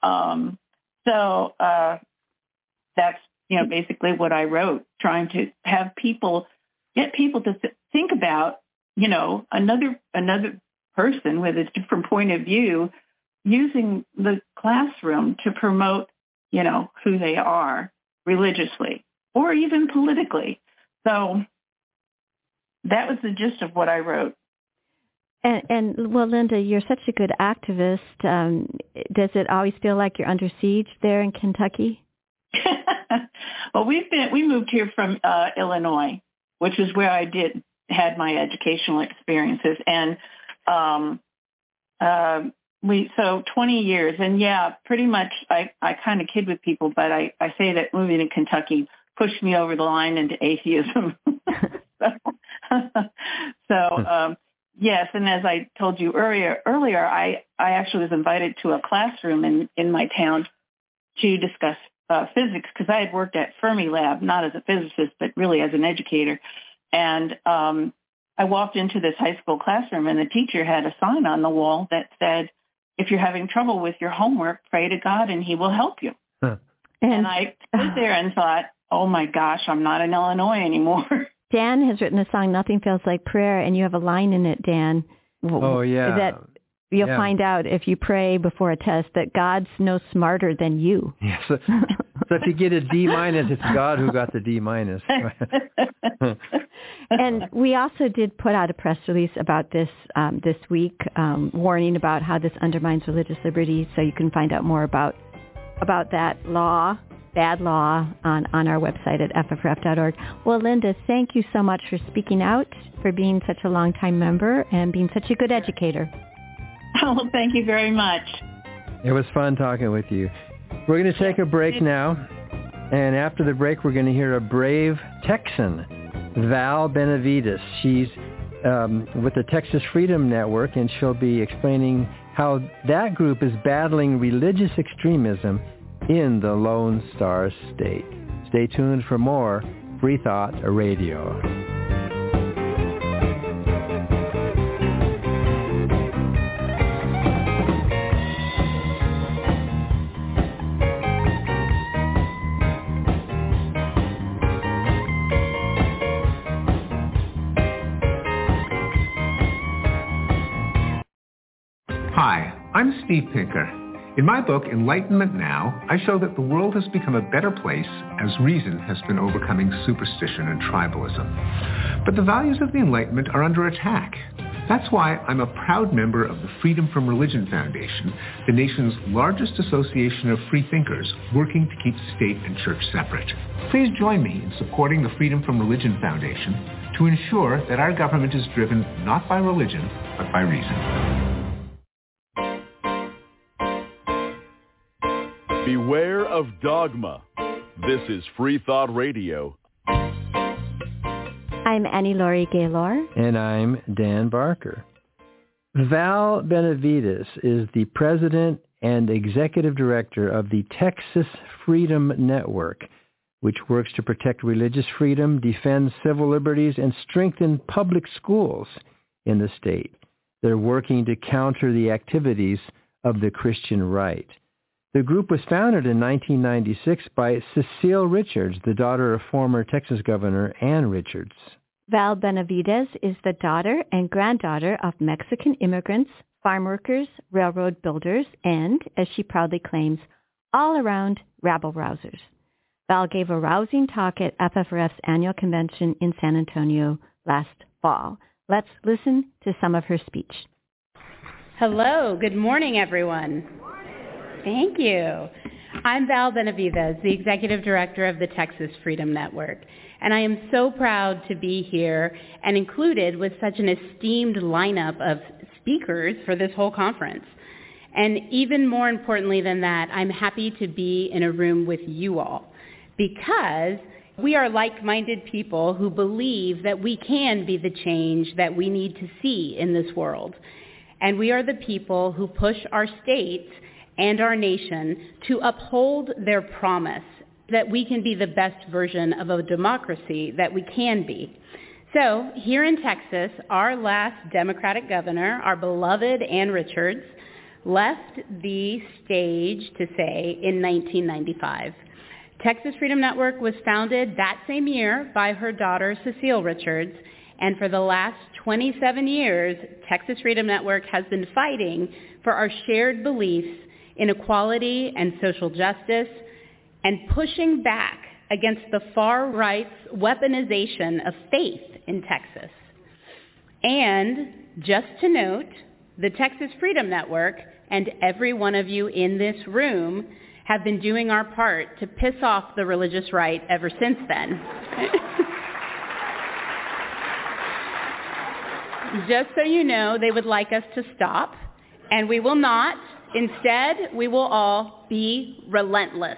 [SPEAKER 17] So that's, basically what I wrote, trying to have get people to think about, another person with a different point of view, using the classroom to promote, who they are religiously or even politically. So that was the gist of what I wrote.
[SPEAKER 6] And well, Linda, you're such a good activist. Does it always feel like you're under siege there in Kentucky?
[SPEAKER 17] Well, we moved here from Illinois, which is where I had my educational experiences, and so 20 years, and yeah, pretty much I kind of kid with people, but I say that moving to Kentucky pushed me over the line into atheism. So yes, and as I told you earlier, I actually was invited to a classroom in my town to discuss physics, because I had worked at Fermilab, not as a physicist, but really as an educator. And I walked into this high school classroom, and the teacher had a sign on the wall that said, if you're having trouble with your homework, pray to God and he will help you. Huh. And I stood there and thought, oh my gosh, I'm not in Illinois anymore.
[SPEAKER 6] Dan has written a song, Nothing Feels Like Prayer, and you have a line in it, Dan.
[SPEAKER 5] Oh, yeah.
[SPEAKER 6] That you'll find out if you pray before a test that God's no smarter than you.
[SPEAKER 5] Yes. So if you get a D-, it's God who got the D-.
[SPEAKER 6] And we also did put out a press release about this this week, warning about how this undermines religious liberty. So you can find out more about that bad law, on our website at ffrf.org. Well, Linda, thank you so much for speaking out, for being such a longtime member, and being such a good educator.
[SPEAKER 17] Oh, thank you very much.
[SPEAKER 5] It was fun talking with you. We're going to take a break now, and after the break, we're going to hear a brave Texan, Val Benavides. She's with the Texas Freedom Network, and she'll be explaining how that group is battling religious extremism in the Lone Star State. Stay tuned for more Free Thought Radio.
[SPEAKER 18] Hi, I'm Steve Pinker. In my book, Enlightenment Now, I show that the world has become a better place as reason has been overcoming superstition and tribalism. But the values of the Enlightenment are under attack. That's why I'm a proud member of the Freedom from Religion Foundation, the nation's largest association of free thinkers working to keep state and church separate. Please join me in supporting the Freedom from Religion Foundation to ensure that our government is driven not by religion, but by reason.
[SPEAKER 12] Beware of dogma. This is Free Thought Radio.
[SPEAKER 6] I'm Annie Laurie Gaylor.
[SPEAKER 5] And I'm Dan Barker. Val Benavides is the president and executive director of the Texas Freedom Network, which works to protect religious freedom, defend civil liberties, and strengthen public schools in the state. They're working to counter the activities of the Christian right. The group was founded in 1996 by Cecile Richards, the daughter of former Texas Governor Ann Richards.
[SPEAKER 6] Val Benavides is the daughter and granddaughter of Mexican immigrants, farm workers, railroad builders, and, as she proudly claims, all-around rabble-rousers. Val gave a rousing talk at FFRF's annual convention in San Antonio last fall. Let's listen to some of her speech.
[SPEAKER 19] Hello. Good morning, everyone. Thank you. I'm Val Benavides, the Executive Director of the Texas Freedom Network, and I am so proud to be here and included with such an esteemed lineup of speakers for this whole conference. And even more importantly than that, I'm happy to be in a room with you all because we are like-minded people who believe that we can be the change that we need to see in this world. And we are the people who push our states and our nation to uphold their promise that we can be the best version of a democracy that we can be. So here in Texas, our last Democratic governor, our beloved Ann Richards, left the stage to say in 1995. Texas Freedom Network was founded that same year by her daughter, Cecile Richards, and for the last 27 years, Texas Freedom Network has been fighting for our shared beliefs in equality and social justice, and pushing back against the far right's weaponization of faith in Texas. And just to note, the Texas Freedom Network and every one of you in this room have been doing our part to piss off the religious right ever since then. Just so you know, they would like us to stop, and we will not. Instead, we will all be relentless.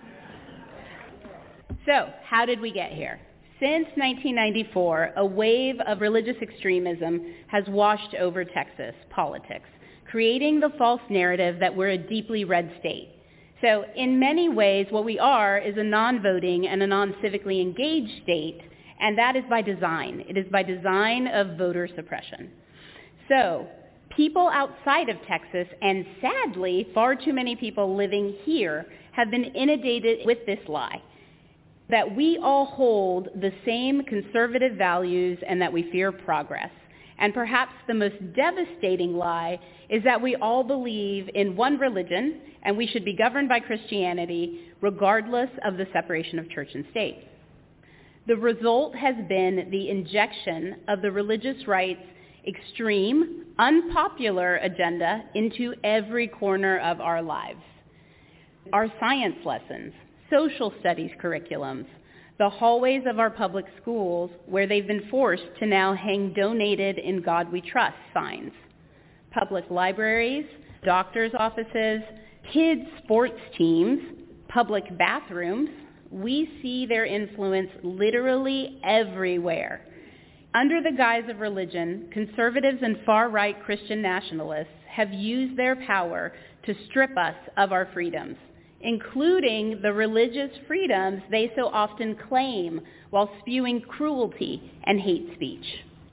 [SPEAKER 19] So, how did we get here? Since 1994, a wave of religious extremism has washed over Texas politics, creating the false narrative that we're a deeply red state. So, in many ways, what we are is a non-voting and a non-civically engaged state, and that is by design. It is by design of voter suppression. So, people outside of Texas, and sadly, far too many people living here, have been inundated with this lie, that we all hold the same conservative values and that we fear progress. And perhaps the most devastating lie is that we all believe in one religion and we should be governed by Christianity regardless of the separation of church and state. The result has been the injection of the religious right's extreme, unpopular agenda into every corner of our lives. Our science lessons, social studies curriculums, the hallways of our public schools where they've been forced to now hang "Donated in God We Trust" signs, public libraries, doctors' offices, kids' sports teams, public bathrooms. We see their influence literally everywhere. Under the guise of religion, conservatives and far-right Christian nationalists have used their power to strip us of our freedoms, including the religious freedoms they so often claim while spewing cruelty and hate speech.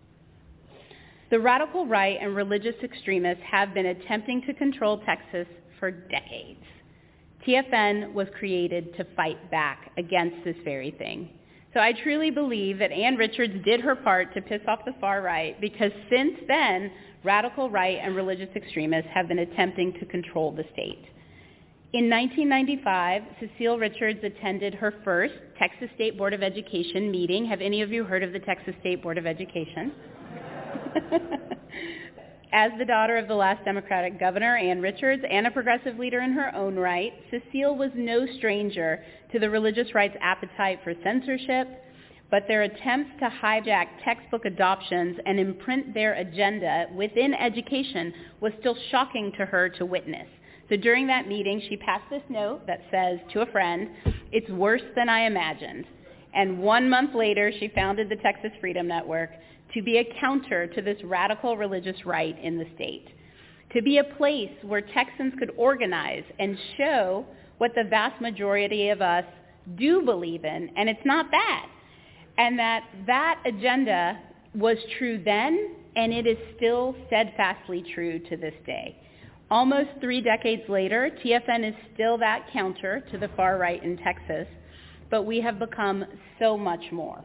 [SPEAKER 19] The radical right and religious extremists have been attempting to control Texas for decades. TFN was created to fight back against this very thing. So I truly believe that Ann Richards did her part to piss off the far right, because since then, radical right and religious extremists have been attempting to control the state. In 1995, Cecile Richards attended her first Texas State Board of Education meeting. Have any of you heard of the Texas State Board of Education? As the daughter of the last Democratic governor, Ann Richards, and a progressive leader in her own right, Cecile was no stranger to the religious right's appetite for censorship, but their attempts to hijack textbook adoptions and imprint their agenda within education was still shocking to her to witness. So during that meeting, she passed this note that says to a friend, "It's worse than I imagined." And 1 month later, she founded the Texas Freedom Network to be a counter to this radical religious right in the state, to be a place where Texans could organize and show what the vast majority of us do believe in, and it's not bad. And that agenda was true then, and it is still steadfastly true to this day. Almost 3 decades later, TFN is still that counter to the far right in Texas, but we have become so much more.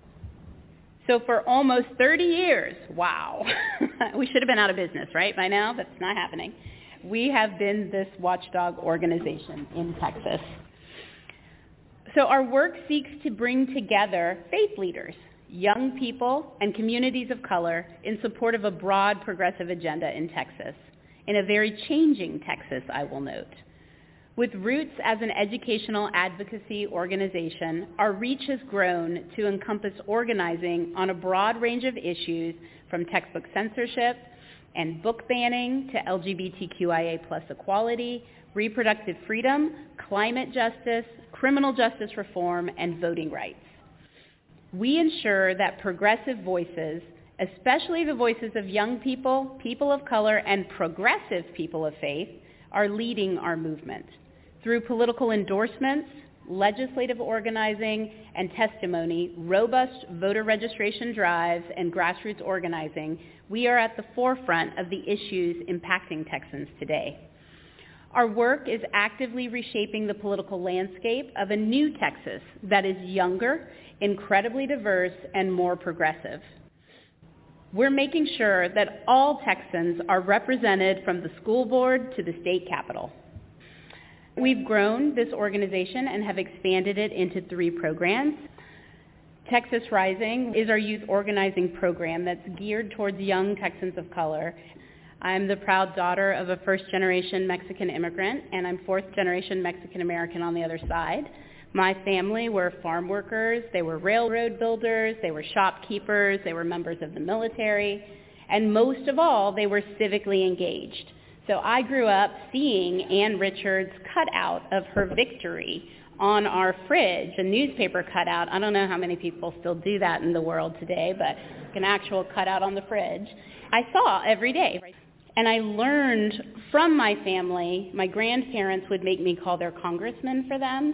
[SPEAKER 19] So for almost 30 years, wow, we should have been out of business, right, by now? That's not happening. We have been this watchdog organization in Texas. So our work seeks to bring together faith leaders, young people, and communities of color in support of a broad progressive agenda in Texas, in a very changing Texas, I will note. With roots as an educational advocacy organization, our reach has grown to encompass organizing on a broad range of issues from textbook censorship and book banning to LGBTQIA+ equality, reproductive freedom, climate justice, criminal justice reform, and voting rights. We ensure that progressive voices, especially the voices of young people, people of color, and progressive people of faith, are leading our movement. Through political endorsements, legislative organizing, and testimony, robust voter registration drives, and grassroots organizing, we are at the forefront of the issues impacting Texans today. Our work is actively reshaping the political landscape of a new Texas that is younger, incredibly diverse, and more progressive. We're making sure that all Texans are represented from the school board to the state capitol. We've grown this organization and have expanded it into 3 programs. Texas Rising is our youth organizing program that's geared towards young Texans of color. I'm the proud daughter of a first-generation Mexican immigrant, and I'm fourth-generation Mexican-American on the other side. My family were farm workers, they were railroad builders, they were shopkeepers, they were members of the military, and most of all, they were civically engaged. So I grew up seeing Ann Richards' cutout of her victory on our fridge, a newspaper cutout. I don't know how many people still do that in the world today, but an actual cutout on the fridge. I saw every day. And I learned from my family, my grandparents would make me call their congressman for them.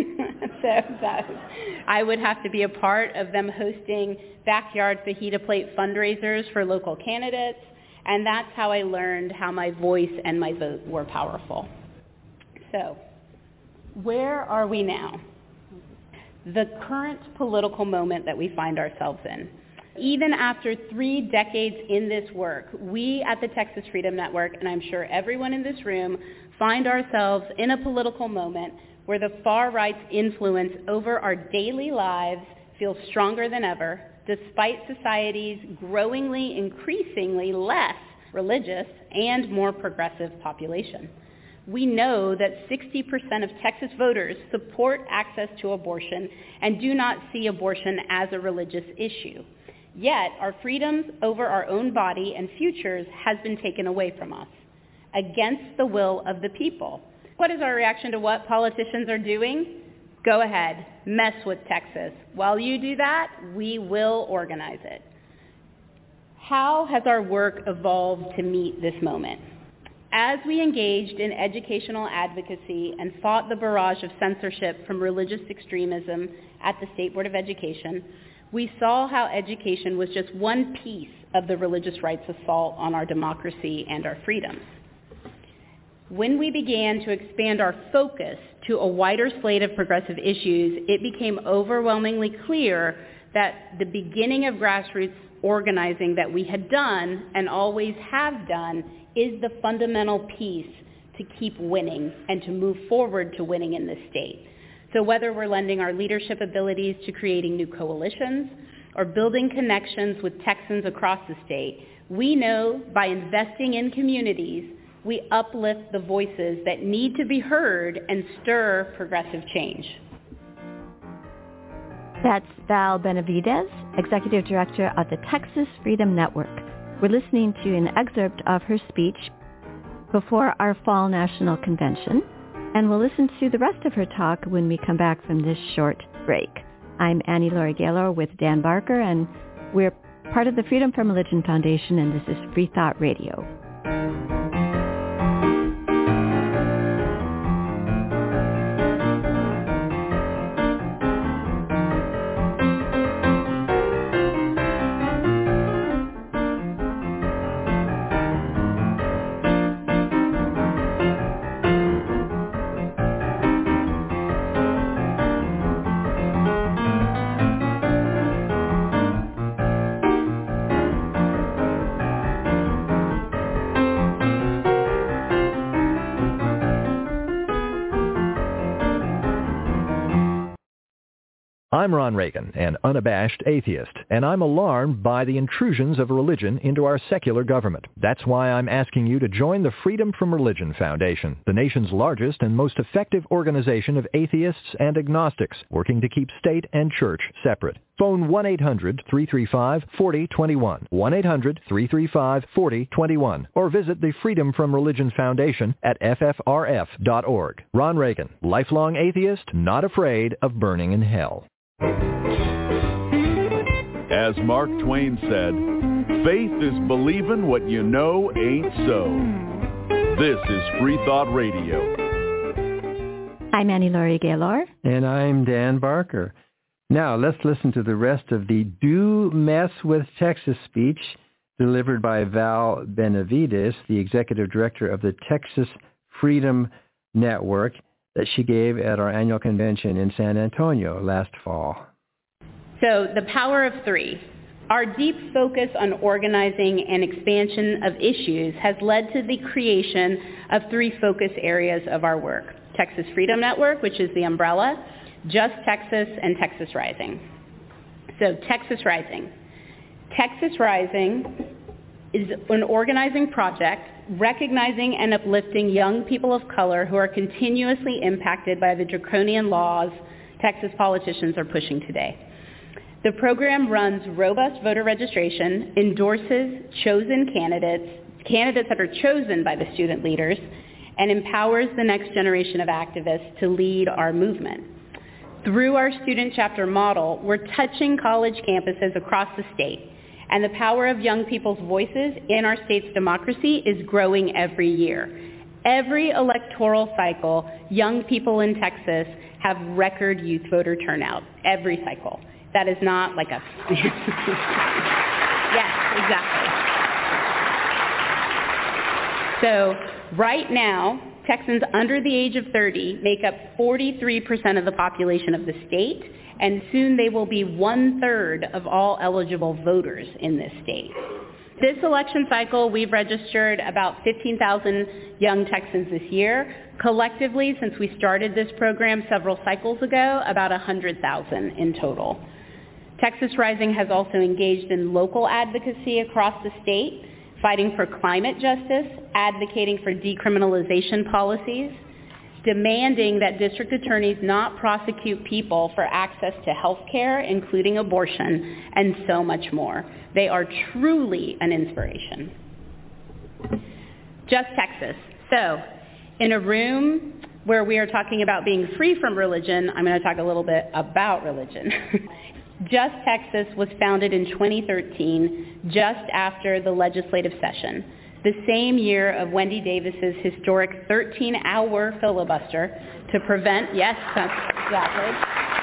[SPEAKER 19] I would have to be a part of them hosting backyard fajita plate fundraisers for local candidates. And that's how I learned how my voice and my vote were powerful. So, where are we now? The current political moment that we find ourselves in. Even after 3 decades in this work, we at the Texas Freedom Network, and I'm sure everyone in this room, find ourselves in a political moment where the far right's influence over our daily lives feels stronger than ever, despite society's growingly, increasingly less religious and more progressive population. We know that 60% of Texas voters support access to abortion and do not see abortion as a religious issue. Yet, our freedoms over our own body and futures has been taken away from us, against the will of the people. What is our reaction to what politicians are doing? Go ahead, mess with Texas. While you do that, we will organize it. How has our work evolved to meet this moment? As we engaged in educational advocacy and fought the barrage of censorship from religious extremism at the State Board of Education, we saw how education was just one piece of the religious right's assault on our democracy and our freedoms. When we began to expand our focus to a wider slate of progressive issues, it became overwhelmingly clear that the beginning of grassroots organizing that we had done and always have done is the fundamental piece to keep winning and to move forward to winning in this state. So whether we're lending our leadership abilities to creating new coalitions, or building connections with Texans across the state, we know by investing in communities, we uplift the voices that need to be heard and stir progressive change.
[SPEAKER 6] That's Val Benavides, Executive Director of the Texas Freedom Network. We're listening to an excerpt of her speech before our fall national convention, and we'll listen to the rest of her talk when we come back from this short break. I'm Annie Laurie Gaylor with Dan Barker, and we're part of the Freedom from Religion Foundation, and this is Free Thought Radio.
[SPEAKER 20] I'm Ron Reagan, an unabashed atheist, and I'm alarmed by the intrusions of religion into our secular government. That's why I'm asking you to join the Freedom from Religion Foundation, the nation's largest and most effective organization of atheists and agnostics, working to keep state and church separate. Phone 1-800-335-4021, 1-800-335-4021, or visit the Freedom from Religion Foundation at ffrf.org. Ron Reagan, lifelong atheist, not afraid of burning in hell.
[SPEAKER 12] As Mark Twain said, faith is believing what you know ain't so. This is Free Thought Radio.
[SPEAKER 6] I'm Annie Laurie Gaylor.
[SPEAKER 5] And I'm Dan Barker. Now, let's listen to the rest of the Do Mess with Texas speech delivered by Val Benavides, the Executive Director of the Texas Freedom Network, that she gave at our annual convention in San Antonio last fall.
[SPEAKER 19] So, the power of three. Our deep focus on organizing and expansion of issues has led to the creation of three focus areas of our work. Texas Freedom Network, which is the umbrella, Just Texas, and Texas Rising. So, Texas Rising. Texas Rising is an organizing project recognizing and uplifting young people of color who are continuously impacted by the draconian laws Texas politicians are pushing today. The program runs robust voter registration, endorses chosen candidates that are chosen by the student leaders, and empowers the next generation of activists to lead our movement. Through our student chapter model, we're touching college campuses across the state, and the power of young people's voices in our state's democracy is growing every year. Every electoral cycle, young people in Texas have record youth voter turnout. Every cycle. That is not like a... Yes, exactly. So right now, Texans under the age of 30 make up 43% of the population of the state, and soon they will be 1/3 of all eligible voters in this state. This election cycle, we've registered about 15,000 young Texans this year. Collectively, since we started this program several cycles ago, about 100,000 in total. Texas Rising has also engaged in local advocacy across the state, fighting for climate justice, advocating for decriminalization policies, demanding that district attorneys not prosecute people for access to health care, including abortion, and so much more. They are truly an inspiration. Just Texas. So, in a room where we are talking about being free from religion, I'm going to talk a little bit about religion. Just Texas was founded in 2013, just after the legislative session, the same year of Wendy Davis's historic 13-hour filibuster to prevent, yes, exactly,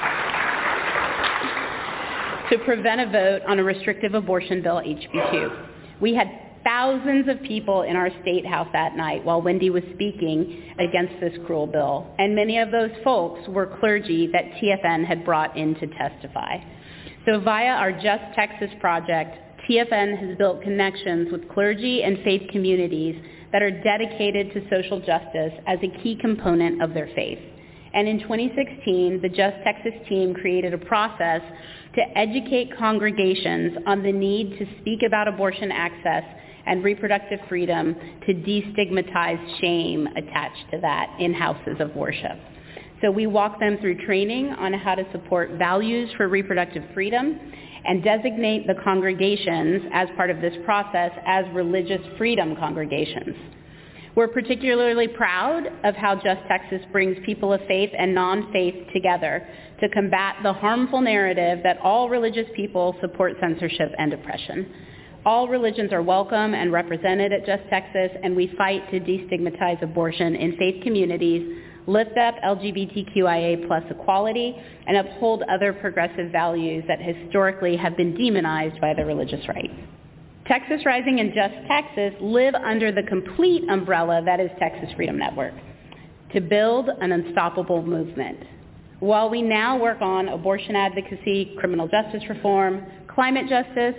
[SPEAKER 19] to prevent a vote on a restrictive abortion bill, HB2. We had thousands of people in our state house that night while Wendy was speaking against this cruel bill, and many of those folks were clergy that TFN had brought in to testify. So via our Just Texas project, TFN has built connections with clergy and faith communities that are dedicated to social justice as a key component of their faith. And in 2016, the Just Texas team created a process to educate congregations on the need to speak about abortion access and reproductive freedom to destigmatize shame attached to that in houses of worship. So we walk them through training on how to support values for reproductive freedom and designate the congregations as part of this process as religious freedom congregations. We're particularly proud of how Just Texas brings people of faith and non-faith together to combat the harmful narrative that all religious people support censorship and oppression. All religions are welcome and represented at Just Texas, and we fight to destigmatize abortion in faith communities, lift up LGBTQIA plus equality, and uphold other progressive values that historically have been demonized by the religious right. Texas Rising and Just Texas live under the complete umbrella that is Texas Freedom Network to build an unstoppable movement. While we now work on abortion advocacy, criminal justice reform, climate justice,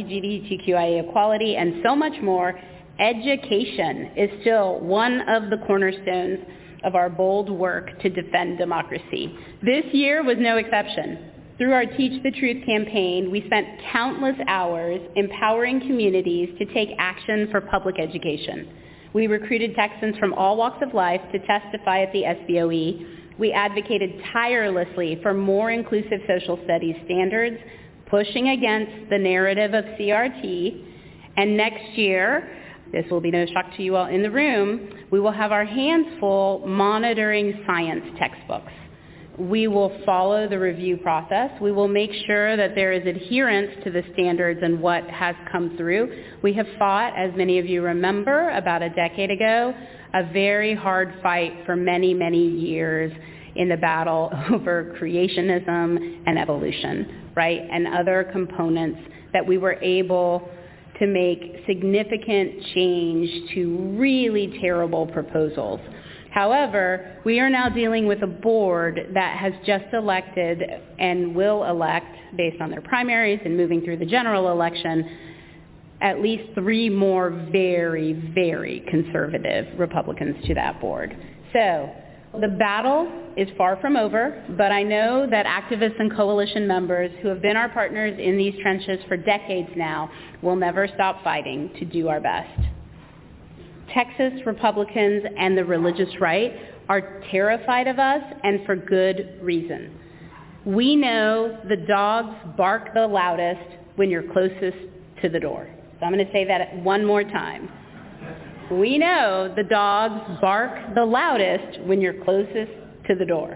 [SPEAKER 19] LGBTQIA equality, and so much more, education is still one of the cornerstones of our bold work to defend democracy. This year was no exception. Through our Teach the Truth campaign, we spent countless hours empowering communities to take action for public education. We recruited Texans from all walks of life to testify at the SBOE. We advocated tirelessly for more inclusive social studies standards, pushing against the narrative of CRT. And next year, this will be no shock to you all in the room, we will have our hands full monitoring science textbooks. We will follow the review process. We will make sure that there is adherence to the standards and what has come through. We have fought, as many of you remember, about a decade ago, a very hard fight for many, many years in the battle over creationism and evolution, right, and other components that we were able to make significant change to really terrible proposals. However, we are now dealing with a board that has just elected and will elect, based on their primaries and moving through the general election, at least 3 more very, very conservative Republicans to that board. So the battle is far from over, but I know that activists and coalition members who have been our partners in these trenches for decades now will never stop fighting to do our best. Texas Republicans and the religious right are terrified of us, and for good reason. We know the dogs bark the loudest when you're closest to the door. So I'm going to say that one more time. We know the dogs bark the loudest when you're closest to the door.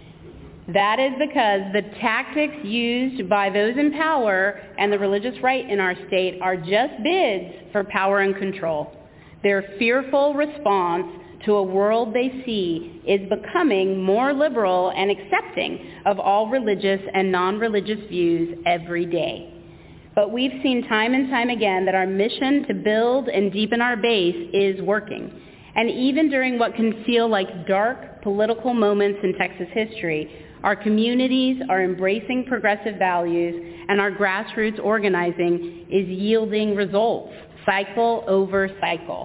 [SPEAKER 19] That is because the tactics used by those in power and the religious right in our state are just bids for power and control. Their fearful response to a world they see is becoming more liberal and accepting of all religious and non-religious views every day. But we've seen time and time again that our mission to build and deepen our base is working. And even during what can feel like dark political moments in Texas history, our communities are embracing progressive values, and our grassroots organizing is yielding results, cycle over cycle.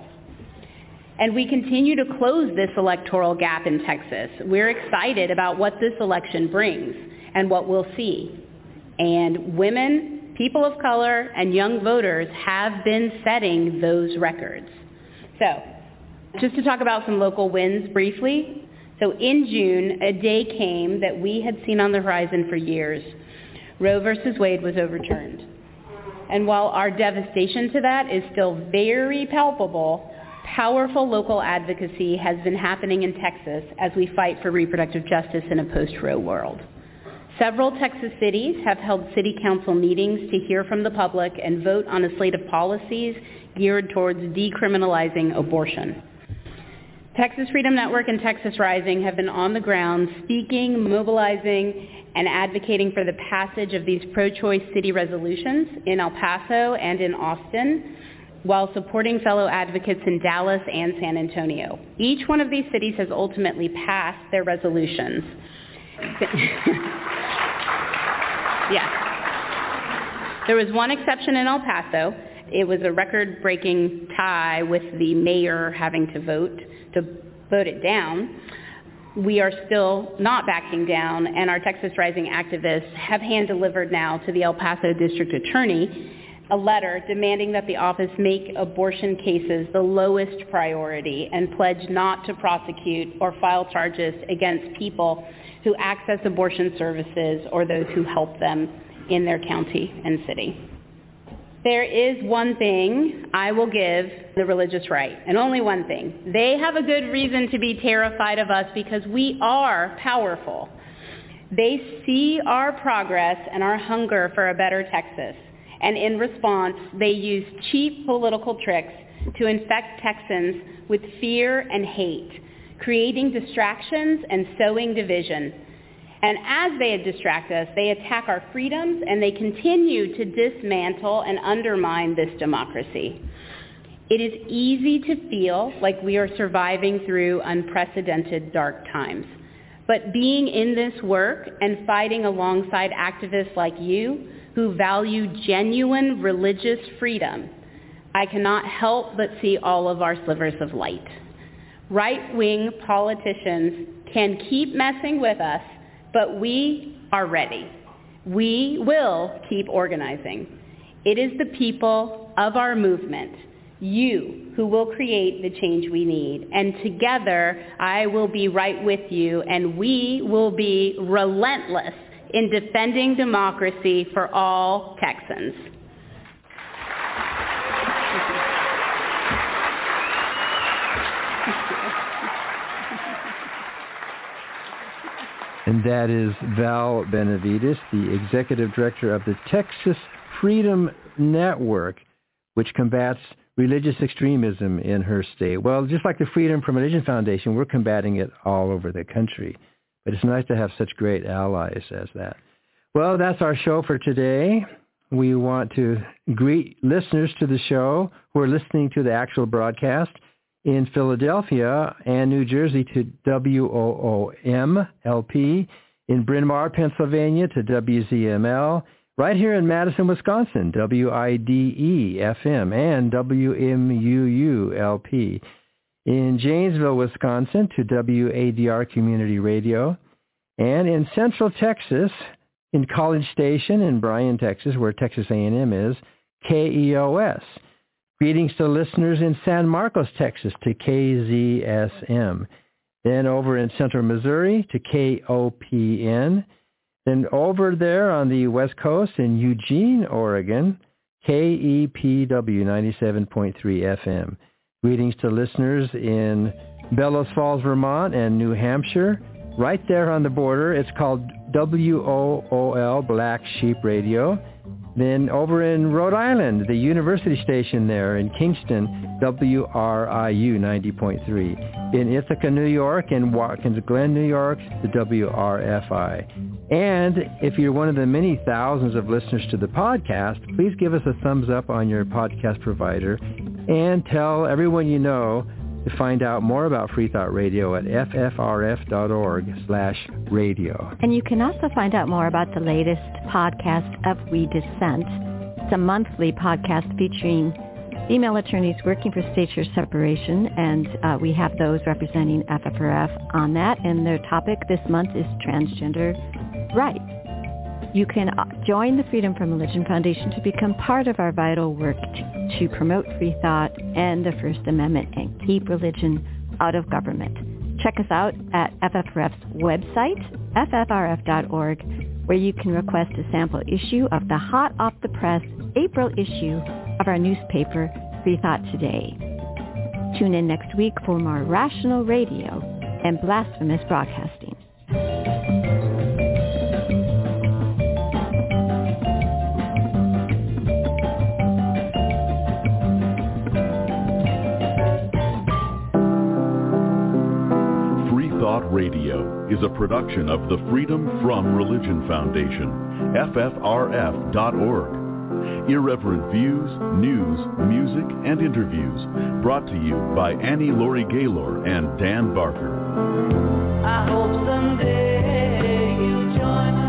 [SPEAKER 19] And we continue to close this electoral gap in Texas. We're excited about what this election brings and what we'll see. And women, people of color, and young voters have been setting those records. So, just to talk about some local wins briefly. So in June, a day came that we had seen on the horizon for years. Roe versus Wade was overturned. And while our devastation to that is still very palpable, powerful local advocacy has been happening in Texas as we fight for reproductive justice in a post-Roe world. Several Texas cities have held city council meetings to hear from the public and vote on a slate of policies geared towards decriminalizing abortion. Texas Freedom Network and Texas Rising have been on the ground speaking, mobilizing, and advocating for the passage of these pro-choice city resolutions in El Paso and in Austin, while supporting fellow advocates in Dallas and San Antonio. Each one of these cities has ultimately passed their resolutions. Yes. There was one exception in El Paso. It was a record-breaking tie with the mayor having to vote it down. we are still not backing down, and our Texas Rising activists have hand-delivered now to the El Paso District Attorney a letter demanding that the office make abortion cases the lowest priority and pledge not to prosecute or file charges against people who access abortion services or those who help them in their county and city. There is one thing I will give the religious right, and only one thing. They have a good reason to be terrified of us because we are powerful. They see our progress and our hunger for a better Texas, and in response, they use cheap political tricks to infect Texans with fear and hate, creating distractions and sowing division. And as they distract us, they attack our freedoms, and they continue to dismantle and undermine this democracy. It is easy to feel like we are surviving through unprecedented dark times. But being in this work and fighting alongside activists like you who value genuine religious freedom, I cannot help but see all of our slivers of light. Right-wing politicians can keep messing with us, but we are ready. We will keep organizing. It is the people of our movement, you, who will create the change we need. And together, I will be right with you, and we will be relentless in defending democracy for all Texans.
[SPEAKER 5] And that is Val Benavides, the executive director of the Texas Freedom Network, which combats religious extremism in her state. Well, just like the Freedom from Religion Foundation, we're combating it all over the country. But it's nice to have such great allies as that. Well, that's our show for today. We want to greet listeners to the show who are listening to the actual broadcast in Philadelphia and New Jersey to WOOM-LP, in Bryn Mawr, Pennsylvania to WZML, right here in Madison, Wisconsin, WIDE-FM and WMUU-LP, in Janesville, Wisconsin to WADR Community Radio, and in Central Texas, in College Station in Bryan, Texas, where Texas A&M is, KEOS. Greetings to listeners in San Marcos, Texas to KZSM. Then over in Central Missouri to KOPN. Then over there on the West Coast in Eugene, Oregon, KEPW 97.3 FM. Greetings to listeners in Bellows Falls, Vermont and New Hampshire. Right there on the border, it's called WOOL, Black Sheep Radio. Then over in Rhode Island, the university station there in Kingston, WRIU 90.3. In Ithaca, New York, and Watkins Glen, New York, the WRFI. And if you're one of the many thousands of listeners to the podcast, please give us a thumbs up on your podcast provider and tell everyone you know to find out more about Free Thought Radio at ffrf.org/radio.
[SPEAKER 6] And you can also find out more about the latest podcast of We Dissent. It's a monthly podcast featuring female attorneys working for state-church separation, and we have those representing FFRF on that. And their topic this month is transgender rights. You can join the Freedom from Religion Foundation to become part of our vital work to promote free thought and the First Amendment and keep religion out of government. Check us out at FFRF's website, ffrf.org, where you can request a sample issue of the hot off the press April issue of our newspaper, Free Thought Today. Tune in next week for more rational radio and blasphemous broadcasting.
[SPEAKER 12] Radio is a production of the Freedom from Religion Foundation, ffrf.org. Irreverent views, news, music, and interviews brought to you by Annie Laurie Gaylor and Dan Barker.
[SPEAKER 13] I hope someday you'll join us.